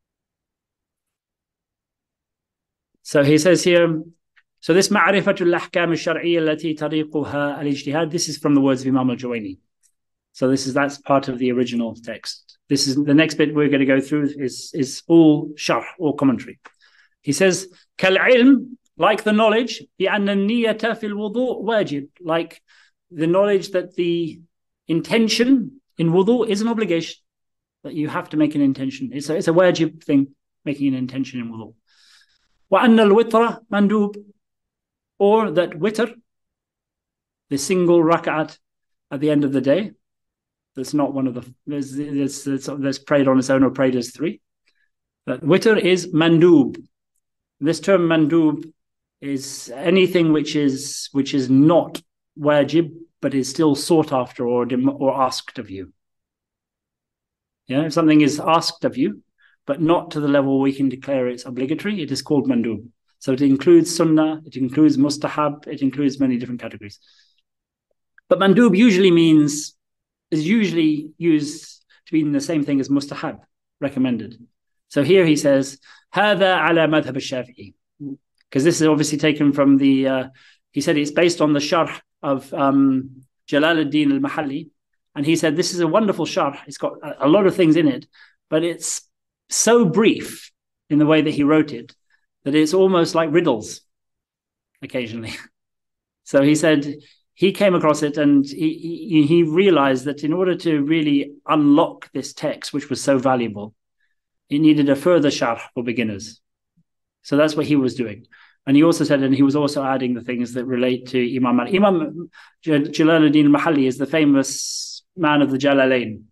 So he says here, so this ma'rifatul ahkam al-shar'iyya allati tariquha al-ijtihad, this is from the words of Imam al-Juwayni. So this is that's part of the original text. This is the next bit we're going to go through is is all sharh, all commentary. He says, kal ilm, like the knowledge, bi anna an-niyyata fil wudu' wajib, like the knowledge that the intention in wudu is an obligation, that you have to make an intention. It's a, it's a wajib thing, making an intention in wudu'. Wa anna al-witra mandub, or that witr, the single rak'at at the end of the day, that's not one of the, there's, there's, there's, there's prayed on its own or prayed as three. That witr is mandub. This term mandub is anything which is which is not wajib, but is still sought after or, or asked of you. Yeah, if something is asked of you, but not to the level we can declare it's obligatory, it is called mandub. So it includes sunnah, it includes mustahab, it includes many different categories. But mandub usually means, is usually used to mean the same thing as mustahab, recommended. So here he says, هذا على مذهب الشافعي, because this is obviously taken from the, uh, he said it's based on the sharh of um, Jalal ad-Din al-Mahalli. And he said, this is a wonderful sharh. It's got a, a lot of things in it, but it's so brief. in the way that he wrote it, that it's almost like riddles occasionally. So he said he came across it and he, he, he realized that in order to really unlock this text, which was so valuable, it needed a further sharh for beginners. So that's what he was doing. And he also said, and he was also adding the things that relate to Imam Malik. Imam Jalaluddin al-Mahalli is the famous man of the Jalalain,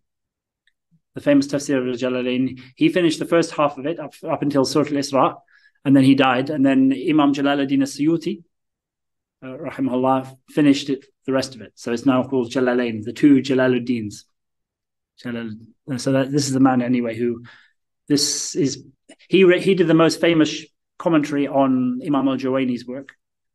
the famous tafsir of the Jalalain. He finished the first half of it up, up until Surah Al-Isra, and then he died. And then Imam Jalaluddin al-Suyuti, uh, rahimahullah, finished it, the rest of it. So it's now called Jalalain, the two Jalaluddins. Jalal, so that, this is the man anyway who, this is, he, he did the most famous commentary on Imam al-Juwayni's work.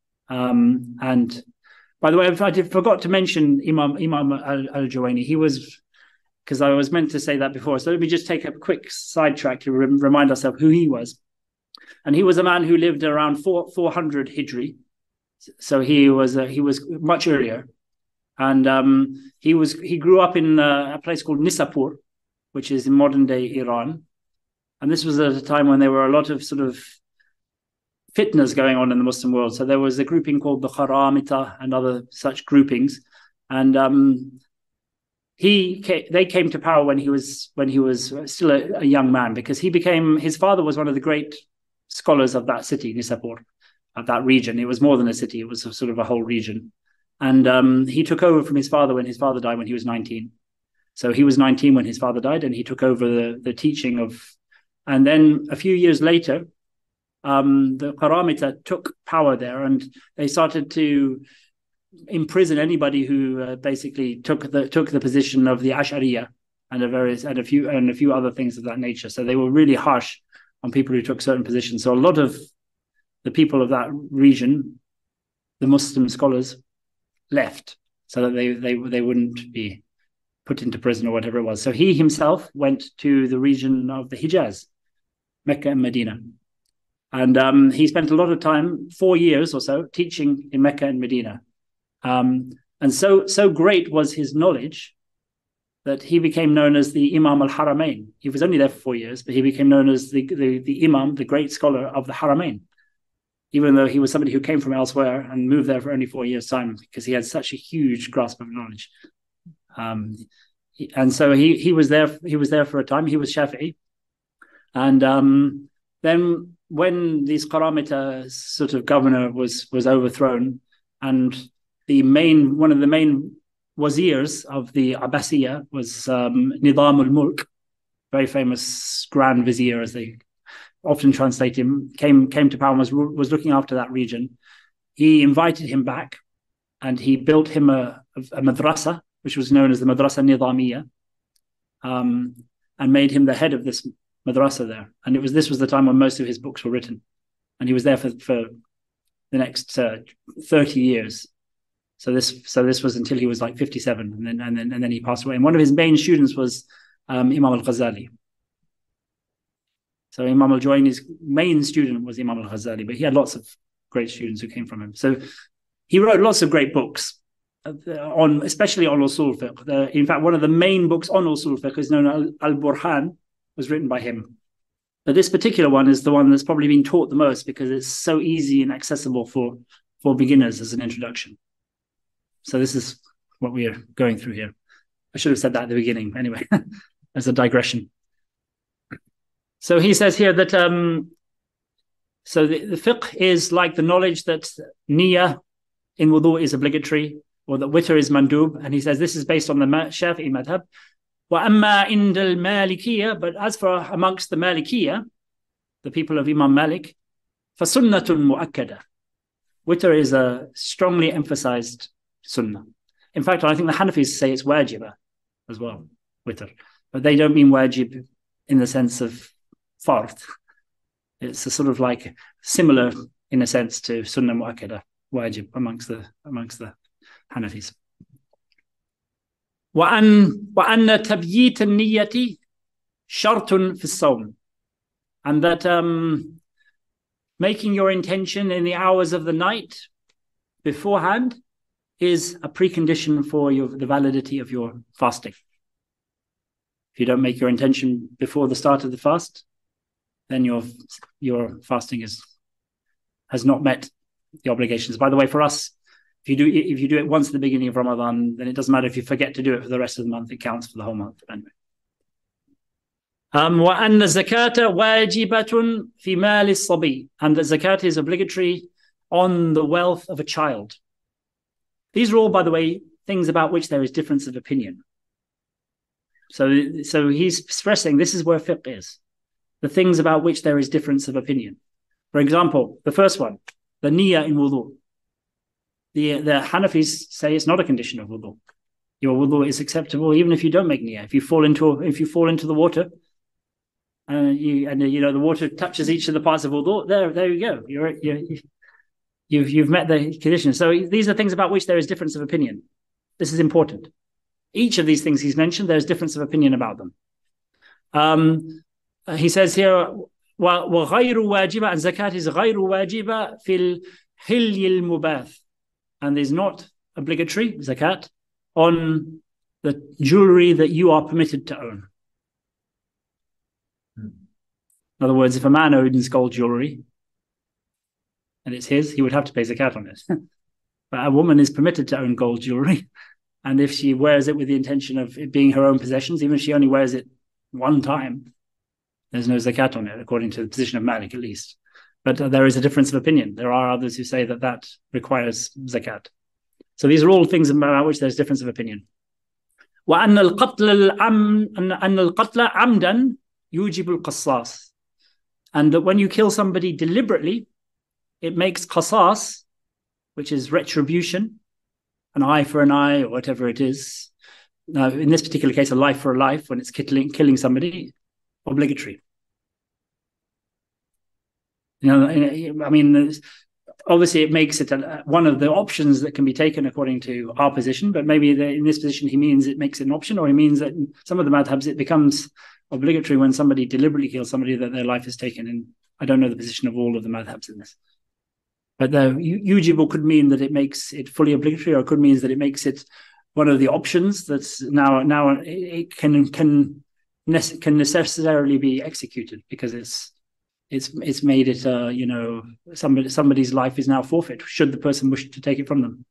Um, and by the way, I did, forgot to mention Imam, Imam al-Juwayni. He was, because I was meant to say that before. So let me just take a quick sidetrack to re remind ourselves who he was. And he was a man who lived around four, four hundred Hijri. So he was uh, he was much earlier. And um, he was he grew up in uh, a place called Nisapur, which is in modern day Iran. And this was at a time when there were a lot of sort of fitnas going on in the Muslim world. So there was a grouping called the Kharamita and other such groupings. And um, he came, they came to power when he was when he was still a, a young man, because he became, his father was one of the great scholars of that city, Nisapur, of that region. It was more than a city, it was a, sort of a whole region. And um, he took over from his father when his father died when he was nineteen. So he was nineteen when his father died, and he took over the, the teaching of, and then a few years later, Um, the Qaramita took power there, and they started to imprison anybody who uh, basically took the took the position of the Ash'ariyah and a various and a few and a few other things of that nature. So they were really harsh on people who took certain positions. So a lot of the people of that region, the Muslim scholars, left so that they they they wouldn't be put into prison or whatever it was. So he himself went to the region of the Hijaz, Mecca and Medina. And um, he spent a lot of time, four years or so, teaching in Mecca and Medina. Um, and so so great was his knowledge that he became known as the Imam al-Haramain. He was only there for four years, but he became known as the, the, the Imam, the great scholar of the Haramain, even though he was somebody who came from elsewhere and moved there for only four years' time, because he had such a huge grasp of knowledge. Um, and so he he was there. He was there for a time. He was Shafi'i, and um, then when this Qaramita sort of governor was was overthrown, and the main one of the main wazirs of the Abbasiyya was um, Nidam al-Mulk, very famous grand vizier, as they often translate him, came came to power and was was looking after that region. He invited him back, and he built him a, a, a madrasa, which was known as the Madrasa Nidamiyya, um, and made him the head of this madrasa there. And it was this was the time when most of his books were written, and he was there for for the next uh, thirty years. So this so this was until he was like fifty-seven, and then and then and then he passed away. And one of his main students was um, Imam al-Ghazali. So Imam al-Juwayni's main student was Imam al-Ghazali, but he had lots of great students who came from him. So he wrote lots of great books on, especially on usul fiqh. The, in fact, one of the main books on usul fiqh is known as Al-Burhan, was written by him. But this particular one is the one that's probably been taught the most, because it's so easy and accessible for, for beginners as an introduction. So this is what we are going through here. I should have said that at the beginning. Anyway, as a digression. So he says here that, um, so the, the fiqh is like the knowledge that niyyah in wudu is obligatory, or that witr is mandub. And he says this is based on the Shafi'i madhab. وَأَمَّا إِنْدَ الْمَالِكِيَّةِ, but as for amongst the Malikiyya, the people of Imam Malik, فَسُنَّةٌ مُؤَكَّدَةٌ. Witr is a strongly emphasized sunnah. In fact, I think the Hanafis say it's wajibah as well, witr. But they don't mean wajib in the sense of fard. It's a sort of like similar in a sense to sunnah mu'akkada, wajib, amongst the amongst the Hanafis. وأن وأن تبييت النية شرط في الصوم, and that um, making your intention in the hours of the night beforehand is a precondition for your, the validity of your fasting. If you don't make your intention before the start of the fast, then your your fasting is has not met the obligations. By the way, for us, if you do if you do it once at the beginning of Ramadan, then it doesn't matter if you forget to do it for the rest of the month; it counts for the whole month. Anyway. Um, وأن الزكاة واجبة في مال الصبي, and the zakat is obligatory on the wealth of a child. These are all, by the way, things about which there is difference of opinion. So, so he's stressing this is where fiqh is. The things about which there is difference of opinion. For example, the first one, the niyyah in wudu. The, the Hanafis say it's not a condition of wudu. Your wudu is acceptable even if you don't make niyyah. If you fall into if you fall into the water, uh, you, and you know the water touches each of the parts of wudu, there, there you go. You're, you're you've you've met the condition. So these are things about which there is difference of opinion. This is important. Each of these things he's mentioned, there's difference of opinion about them. Um, he says here, وَغَيْرُ وَاجِبَةً, and zakat is غَيْرُ وَاجِبَةً فِي الْحِلْيِ الْمُبَاثِ, and is not obligatory, zakat, on the jewelry that you are permitted to own. In other words, if a man owns gold jewelry and it's his, he would have to pay zakat on it. But a woman is permitted to own gold jewelry. And if she wears it with the intention of it being her own possessions, even if she only wears it one time, there's no zakat on it, according to the position of Malik at least. But uh, there is a difference of opinion. There are others who say that that requires zakat. So these are all things about which there's difference of opinion. وَأَنَّ الْقَتْلَ عَمْدًا يُوجِبُ الْقَصَّاصِ, and that when you kill somebody deliberately, it makes qasas, which is retribution, an eye for an eye or whatever it is. Now, in this particular case, a life for a life, when it's killing, killing somebody, obligatory. You know, I mean, obviously it makes it a, one of the options that can be taken according to our position, but maybe the, in this position he means it makes it an option, or he means that in some of the madhabs it becomes obligatory when somebody deliberately kills somebody that their life is taken. And I don't know the position of all of the madhabs in this. But the yujibu could mean that it makes it fully obligatory, or it could mean that it makes it one of the options that's now now it can can can necessarily be executed because it's it's it's made it uh, you know somebody somebody's life is now forfeit should the person wish to take it from them.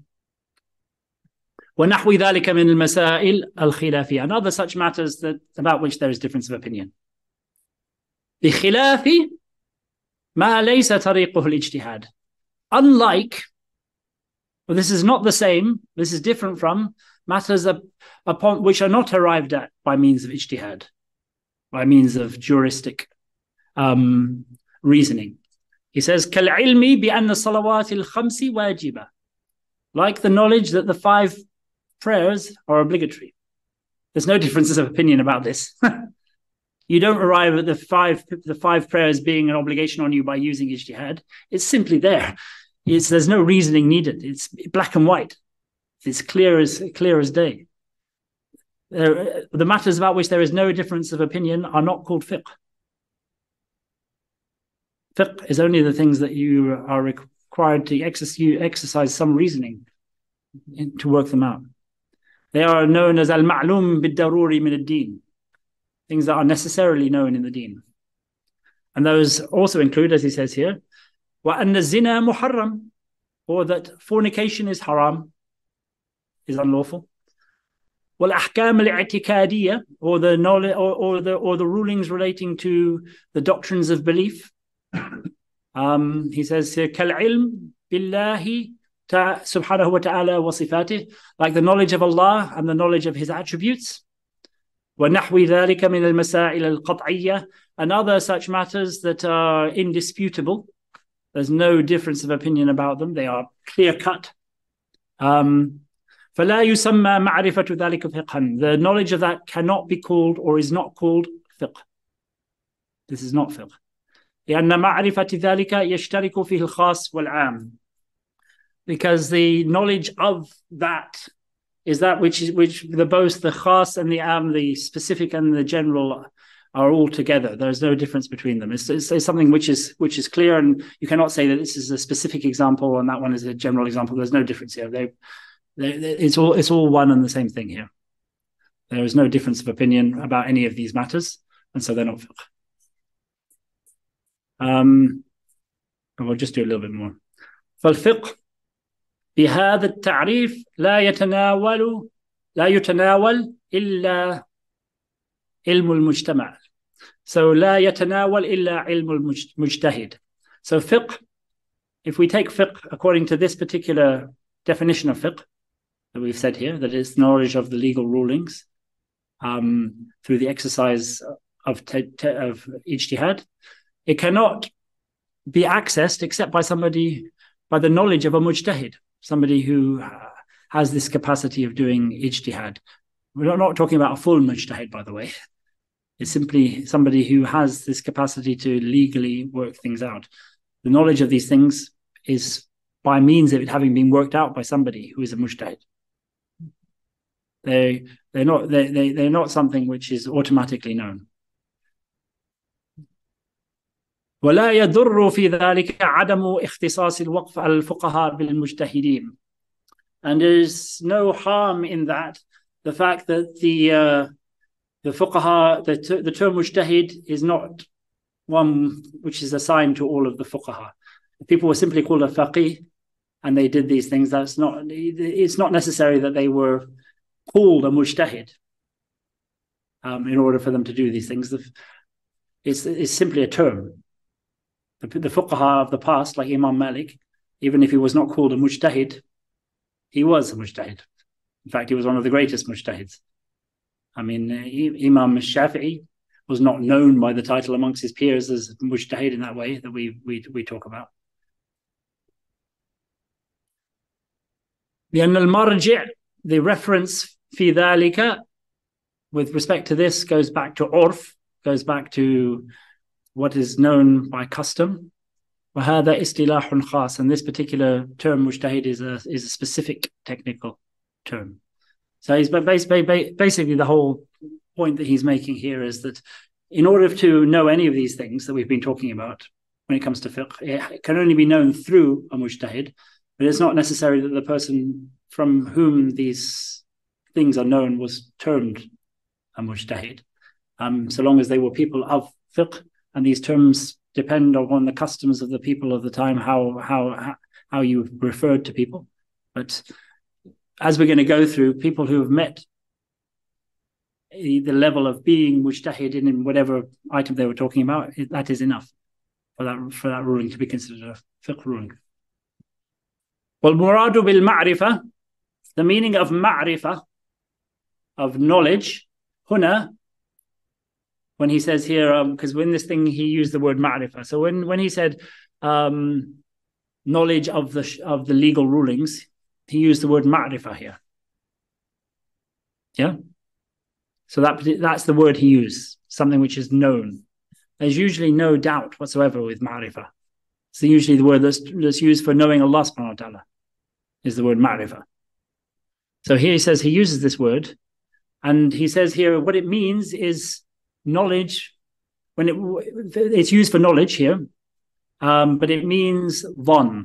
وَنَحْوِ ذَلِكَ مِنَ الْمَسَائِلِ الْخِلَافِيَةِ, and other such matters that about which there is difference of opinion. بِخِلَافِ مَا لَيْسَ طَرِيقُهُ الْإِجْتِهَادِ, unlike, well, this is not the same, this is different from matters that, upon which are not arrived at by means of ijtihad, by means of juristic um, reasoning. He says, كَالْعِلْمِ بِأَنَّ الصَّلَوَاتِ الْخَمْسِ وَاجِبَةً, like the knowledge that the five prayers are obligatory. There's no differences of opinion about this. You don't arrive at the five the five prayers being an obligation on you by using ijtihad. It's simply there. It's, there's no reasoning needed. It's black and white. It's clear as clear as day. There, the matters about which there is no difference of opinion are not called fiqh. Fiqh is only the things that you are required to exercise, exercise some reasoning in, to work them out. They are known as al-ma'lum bid-daruri min ad-din, things that are necessarily known in the deen. And those also include, as he says here, وَأَنَّ الزِّنَا مُحَرَّمٌ, or that fornication is haram, is unlawful. وَالْأَحْكَامِ الْإِعْتِكَادِيَّةِ, or the knowledge, or, or the or the rulings relating to the doctrines of belief. Um, he says here, كَالْعِلْمِ بِاللَّهِ subhanahu wa ta'ala wa sifatih, like the knowledge of Allah and the knowledge of His attributes. وَنَحْوِ ذَلِكَ مِنَ الْمَسَائِلِ الْقَطْعِيَّةِ, and other such matters that are indisputable. There's no difference of opinion about them. They are clear-cut. Um, فَلَا يُسَمَّى مَعْرِفَةُ ذَلِكَ فِقْهًا, the knowledge of that cannot be called or is not called fiqh. This is not fiqh. لأن معرفة ذلك يشترك فيه الخاص والعام, because the knowledge of that is that which is which the both the khas and the am, the specific and the general, are all together. There's no difference between them. It's, it's, it's something which is which is clear, and you cannot say that this is a specific example and that one is a general example. There's no difference here. They, they, it's all it's all one and the same thing here. There is no difference of opinion about any of these matters, and so they're not fiqh. Um, we'll just do a little bit more. فالفقه بهذا التعريف لا يتناول لا يتناول إلا علم المجتمع. So لا يتناول إلا علم المجتهد. So fiqh, if we take fiqh according to this particular definition of fiqh that we've said here, that is knowledge of the legal rulings um, through the exercise of, te- te- of ijtihad, it cannot be accessed except by somebody, by the knowledge of a mujtahid, somebody who has this capacity of doing ijtihad. We're not talking about a full mujtahid, by the way. It's simply somebody who has this capacity to legally work things out. The knowledge of these things is by means of it having been worked out by somebody who is a mujtahid. They they're not they they they're not something which is automatically known. ولا يضر في ذلك عدم اختصاص الوقف على الفقهاء بالمجتهدين. And there's no harm in that, the fact that the uh, the fuqaha, the, the term mujtahid is not one which is assigned to all of the fuqaha. People were simply called a faqih and they did these things. That's not, it's not necessary that they were called a mujtahid um, in order for them to do these things. It's, it's simply a term. The, the fuqaha of the past, like Imam Malik, even if he was not called a mujtahid, he was a mujtahid. In fact, he was one of the greatest mujtahids. I mean, Imam Shafi'i was not known by the title amongst his peers as mujtahid in that way that we we we talk about. لأن المرجع, the reference في ذلك, with respect to this, goes back to urf, goes back to what is known by custom. وهذا اصطلاح خاص, and this particular term mujtahid is a is a specific technical term. So he's basically, basically the whole point that he's making here is that in order to know any of these things that we've been talking about when it comes to fiqh, it can only be known through a mujtahid, but it's not necessary that the person from whom these things are known was termed a mujtahid, um, so long as they were people of fiqh, and these terms depend on the customs of the people of the time, how how how you referred to people. But as we're going to go through, people who have met the level of being mujtahid in whatever item they were talking about, that is enough for that for that ruling to be considered a fiqh ruling. وَالْمُرَادُ بِالْمَعْرِفَةِ, the meaning of ma'rifah, of knowledge, huna, when he says here, because um, when this thing he used the word ma'rifah. So when when he said um, knowledge of the of the legal rulings, he used the word ma'rifah here. Yeah? So that that's the word he used, something which is known. There's usually no doubt whatsoever with ma'rifah. So usually the word that's, that's used for knowing Allah subhanahu wa ta'ala is the word ma'rifah. So here he says he uses this word, and he says here what it means is knowledge. When it it's used for knowledge here, um, but it means dhann.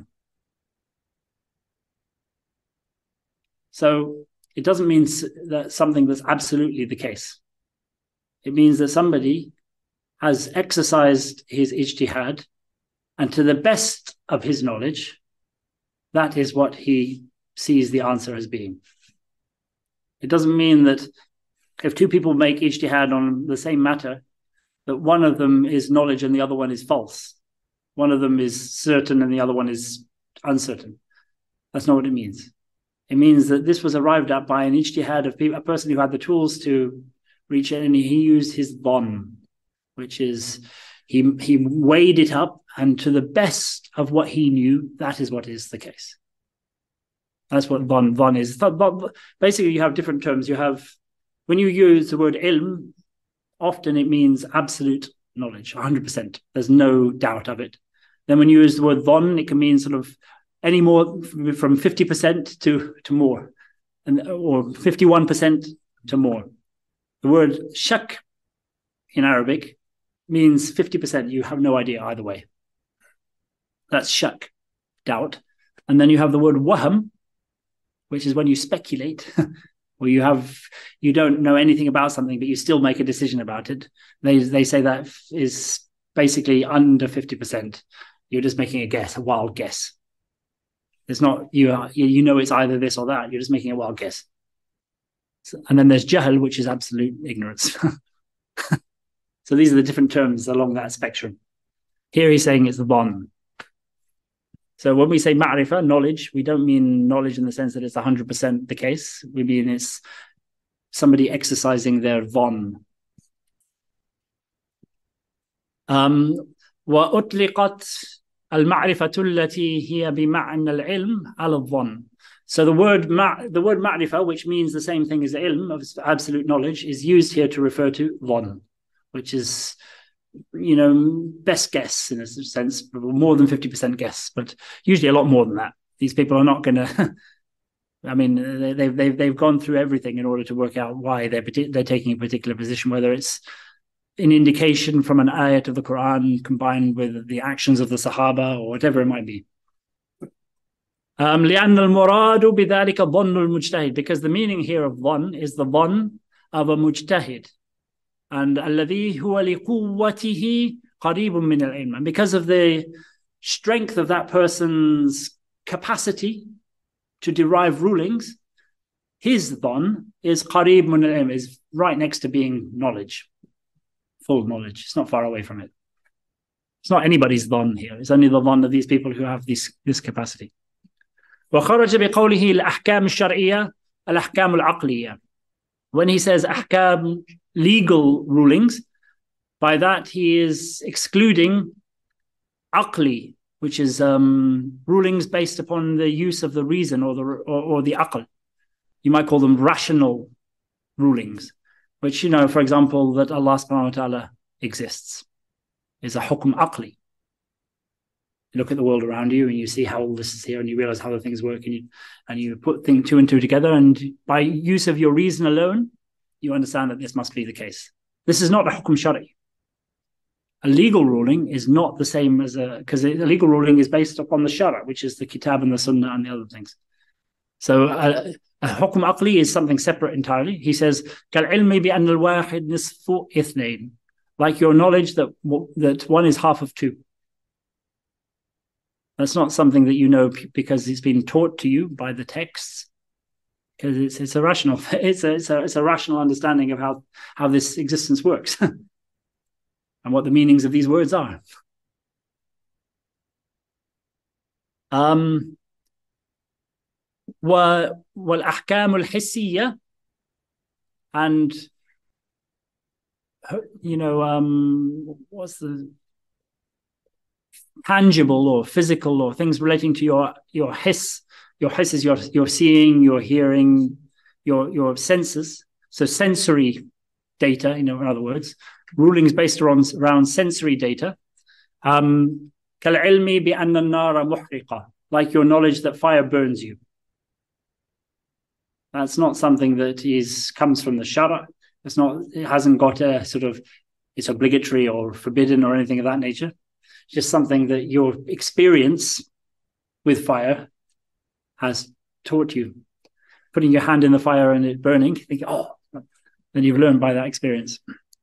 So it doesn't mean that something that's absolutely the case. It means that somebody has exercised his ijtihad, and to the best of his knowledge, that is what he sees the answer as being. It doesn't mean that if two people make ijtihad on the same matter, that one of them is knowledge and the other one is false. One of them is certain and the other one is uncertain. That's not what it means. It means that this was arrived at by an ijtihad of people, a person who had the tools to reach it, and he used his dhann, which is he he weighed it up, and to the best of what he knew, that is what is the case. That's what dhann, dhann is. But basically, you have different terms. You have, when you use the word ilm, often it means absolute knowledge, one hundred percent. There's no doubt of it. Then when you use the word dhann, it can mean sort of any more from fifty percent to, to more, and or fifty-one percent to more. The word shak in Arabic means fifty percent. You have no idea either way. That's shak, doubt. And then you have the word waham, which is when you speculate, or you have you don't know anything about something, but you still make a decision about it. They they say that is basically under fifty percent. You're just making a guess, a wild guess. It's not, you are, you know it's either this or that. You're just making a wild guess. So, and then there's jahl, which is absolute ignorance. So these are the different terms along that spectrum. Here he's saying it's the dhann. So when we say ma'rifah, knowledge, we don't mean knowledge in the sense that it's one hundred percent the case. We mean it's somebody exercising their dhann. Um, وَأُطْلِقَتْ الْمَعْرِفَةُ الَّتِي هِيَ بِمَعْنَى الْعِلْمِ عَلَى الظَّنِّ. So the word ma- the word ma'rifah, which means the same thing as ilm, of absolute knowledge, is used here to refer to dhann, which is, you know, best guess in a sense, more than fifty percent guess, but usually a lot more than that. These people are not going to, I mean, they've, they've, they've gone through everything in order to work out why they're, they're taking a particular position, whether it's an indication from an ayat of the Quran combined with the actions of the Sahaba or whatever it might be. Um, لأن المراد بذلك ظن المجتهد, because the meaning here of dhann is the dhann of a mujtahid. And الذي هو لقوته قريب من العلم. And because of the strength of that person's capacity to derive rulings, his dhann is قريب من العلم, is right next to being knowledge, full knowledge. It's not far away from it. It's not anybody's dhann here. It's only the dhann of these people who have this, this capacity. وخرج بقوله الأحكام الشرعية الأحكام العقلية. When he says ahkam, legal rulings, by that he is excluding aqli, which is um, rulings based upon the use of the reason or the or, or the aql. You might call them rational rulings, which, you know, for example, that Allah subhanahu wa ta'ala exists is a hukm aqli. You look at the world around you and you see how all this is here and you realize how the things work, and you and you put thing two and two together, and by use of your reason alone, you understand that this must be the case. This is not a hukm shari. A legal ruling is not the same as a, because a legal ruling is based upon the shara, which is the kitab and the sunnah and the other things. So a, a hukm aqli is something separate entirely. He says, كَالْعِلْمِ بِأَنَّ الْوَاحِدْ نِصْفُ إِثْنَيْنِ, like your knowledge that that one is half of two. That's not something that you know because it's been taught to you by the texts, because it's it's a rational it's a it's a, it's a rational understanding of how how this existence works and what the meanings of these words are. Um, والأحكام الحسية, and you know um, what's the tangible or physical or things relating to your your hiss. Your hiss is your your seeing, your hearing, your your senses. So sensory data, you know, in other words, rulings based around around sensory data. Um, كالعلم بأن النار محرقة, like your knowledge that fire burns you. That's not something that is comes from the shara. It's not. It hasn't got a sort of it's obligatory or forbidden or anything of that nature. Just something that your experience with fire has taught you. Putting your hand in the fire and it burning, think, oh, then you've learned by that experience.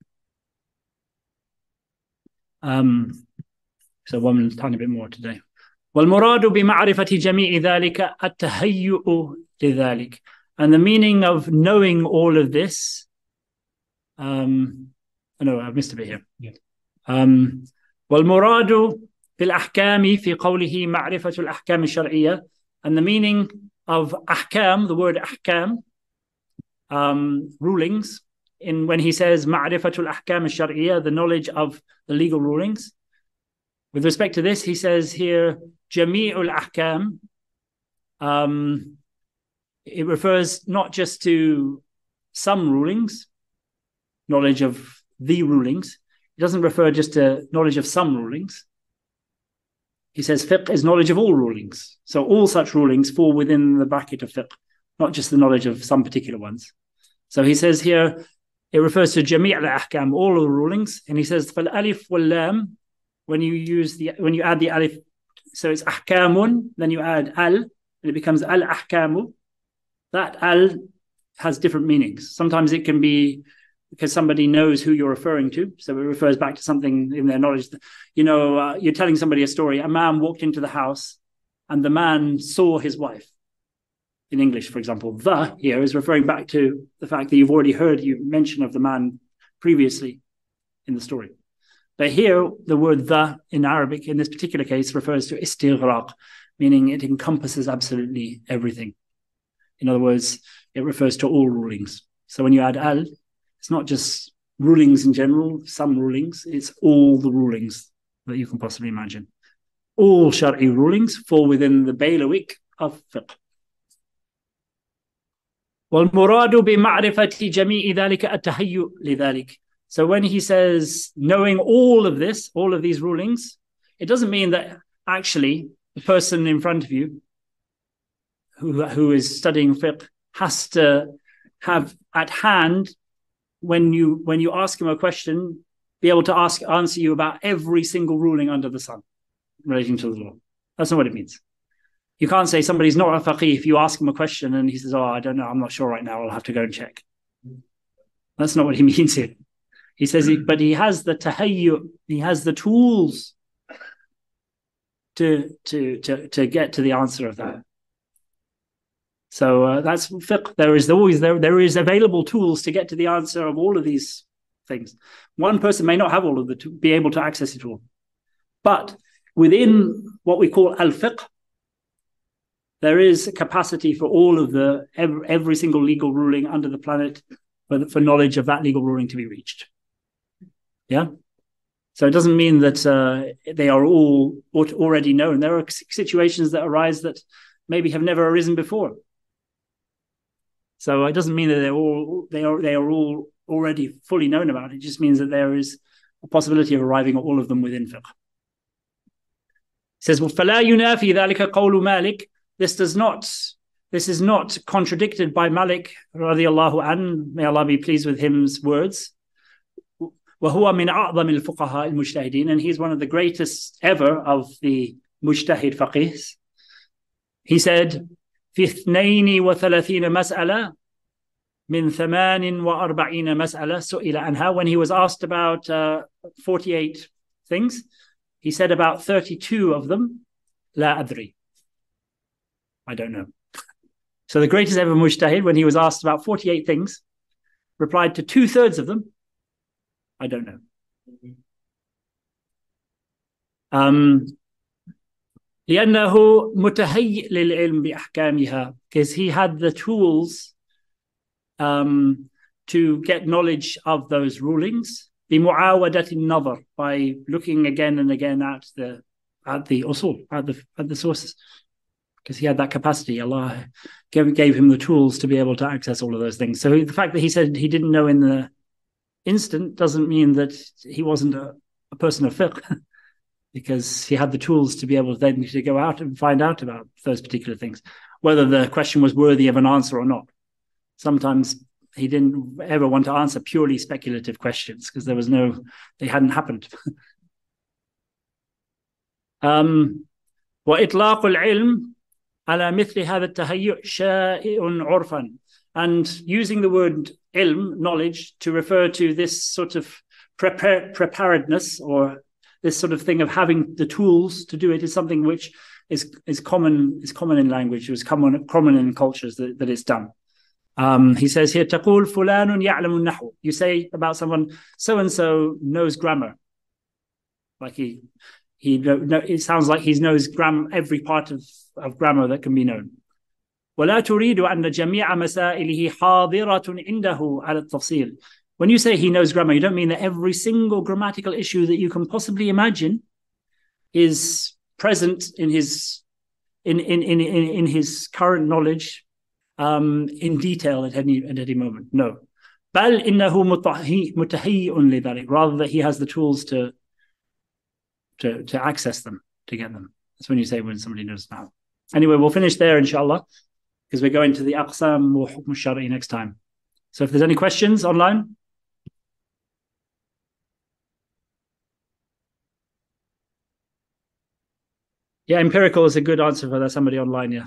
Um, so one tiny bit more today. وَالْمُرَادُ بِمَعْرِفَةِ جَمِيعِ ذَلِكَ التَّهَيُّؤُ لِذَلِكَ. And the meaning of knowing all of this, um, oh no, I've missed a bit here. Yeah. Um, وَالْمُرَادُ بِالْأَحْكَامِ فِي قَوْلِهِ مَعْرِفَةُ الْأَحْكَامِ الشَّرْعِيَّةِ. And the meaning of ahkam, the word ahkam, um, rulings, in when he says ma'rifatul ahkam al-shar'iyyah, the knowledge of the legal rulings. With respect to this, he says here, jami'ul ahkam. Um, it refers not just to some rulings, knowledge of the rulings. It doesn't refer just to knowledge of some rulings. He says fiqh is knowledge of all rulings. So all such rulings fall within the bracket of fiqh, not just the knowledge of some particular ones. So he says here, it refers to jami' al-ahkam, all of the rulings. And he says, fal-alif wal-lam, when you use the, when you add the alif, so it's ahkamun, then you add al, and it becomes al-ahkamu. That al has different meanings. Sometimes it can be because somebody knows who you're referring to. So it refers back to something in their knowledge. You know, uh, you're telling somebody a story. A man walked into the house and the man saw his wife. In English, for example, the here is referring back to the fact that you've already heard you mention of the man previously in the story. But here, the word the in Arabic, in this particular case, refers to istighraq, meaning it encompasses absolutely everything. In other words, it refers to all rulings. So when you add al, it's not just rulings in general, some rulings, it's all the rulings that you can possibly imagine. All Shar'i rulings fall within the bailiwick of fiqh. وَالْمُرَادُ بِمَعْرِفَةِ جَمِيعِ ذَلِكَ التَّهَيُّؤُ لِذَلِكَ. So when he says knowing all of this, all of these rulings, it doesn't mean that actually the person in front of you who, who is studying fiqh has to have at hand, when you when you ask him a question, be able to ask answer you about every single ruling under the sun relating to the law. That's not what it means. You can't say somebody's not a faqih if you ask him a question and he says, oh, I don't know, I'm not sure right now, I'll have to go and check. That's not what he means here. He says, he, but he has the tahayyu, he has the tools to, to, to, to get to the answer of that. So uh, that's fiqh. There is always there, there is available tools to get to the answer of all of these things. One person may not have all of the, to be able to access it all. But within what we call al-fiqh, there is a capacity for all of the, every, every single legal ruling under the planet for, for knowledge of that legal ruling to be reached. Yeah? So it doesn't mean that uh, they are all already known. There are situations that arise that maybe have never arisen before. So it doesn't mean that they're all, they are, they are all already fully known about. It just means that there is a possibility of arriving at all of them within fiqh. It says, فَلَا يُنَافِي ذَلِكَ قَوْلُ مَالِكَ. This does not, this is not contradicted by Malik radiallahu an, may Allah be pleased with him's words. وَهُوَ مِنْ أَعْظَمِ الْفُقَهَاءِ الْمُجْتَهِدِينَ. And he's one of the greatest ever of the mujtahid faqihs. He said, في اثنين وثلاثين مسألة من ثمان وأربعين مسألة سئل عنها. When he was asked about uh, forty-eight things, he said about thirty-two of them, لا أدري. I don't know. So the greatest ever mujtahid, when he was asked about forty-eight things, replied to two-thirds of them, I don't know. Um, لأنه متهيئ للعلم بأحكامها, because he had the tools um, to get knowledge of those rulings بمعاودة النظر, by looking again and again at the at the usul, at the at the sources, because he had that capacity. Allah gave, gave him the tools to be able to access all of those things. So the fact that he said he didn't know in the instant doesn't mean that he wasn't a, a person of fiqh, because he had the tools to be able then to go out and find out about those particular things, whether the question was worthy of an answer or not. Sometimes he didn't ever want to answer purely speculative questions because there was no, they hadn't happened. um, وإطلاق العلم على مثل هذا التهيؤ شائع عرفا. And using the word ilm, knowledge, to refer to this sort of prepare, preparedness, or this sort of thing of having the tools to do it, is something which is is common is common in language. It was common common in cultures that, that it's done. Um, he says here, تقول فلان يعلم النحو. You say about someone, so and so knows grammar. Like he he know, it sounds like he knows gram every part of, of grammar that can be known. ولا تريد أن جميع مسائله حاضرة عنده على التفصيل. When you say he knows grammar, you don't mean that every single grammatical issue that you can possibly imagine is present in his in in in in, in his current knowledge um, in detail at any at any moment. No. بل إنه متهيئ لذلك. Rather that he has the tools to to to access them, to get them. That's when you say when somebody knows now. Anyway, we'll finish there, inshallah, because we're going to the aqsam wa hukm al-shar'i next time. So if there's any questions online. Yeah, empirical is a good answer for that. Somebody online, yeah.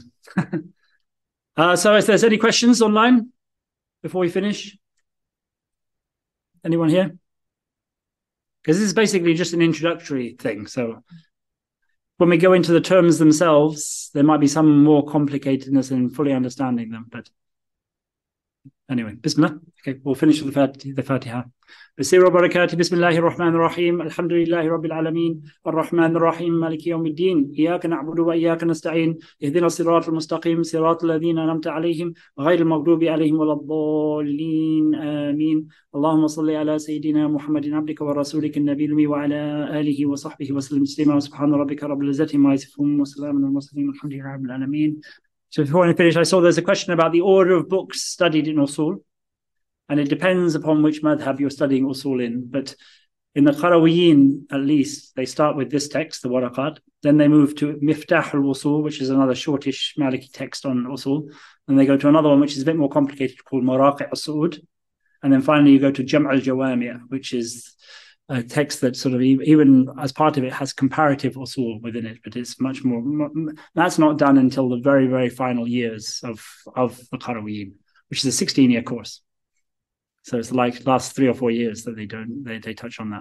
uh, so if there's any questions online before we finish. Anyone here? Because this is basically just an introductory thing. So when we go into the terms themselves, there might be some more complicatedness in fully understanding them. But anyway, Bismillah. Okay, we'll finish with the Fatiha. بسم وبركاته بسم الله الرحمن الرحيم الحمد لله رب العالمين الرحمن الرحيم مالك يوم الدين إياك نعبد وإياك نستعين اهدنا الصراط المستقيم صراط الذين أنعمت عليهم غير المغضوب عليهم ولا الضالين آمين اللهم صل على سيدنا محمد عبدك ورسولك النبي الأمي وعلى آله وصحبه وسلم تسليما وسبحان ربك رب العزة عما يصفون وسلام على المرسلين والحمد لله رب العالمين. So before I finish, I saw there's a question about the order of books studied in Usul. And it depends upon which madhab you're studying usul in. But in the Qarawiyyin, at least, they start with this text, the Waraqat. Then they move to Miftah al-Usul, which is another shortish Maliki text on usul. Then they go to another one, which is a bit more complicated, called Maraqi' al-Su'ud. And then finally you go to Jam' al-Jawami', which is a text that sort of, even as part of it, has comparative usul within it. But it's much more, that's not done until the very, very final years of, of the Qarawiyyin, which is a sixteen-year course. So it's like last three or four years that they don't they, they touch on that.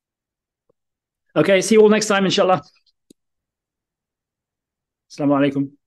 Okay, see you all next time, inshallah. Assalamu alaikum.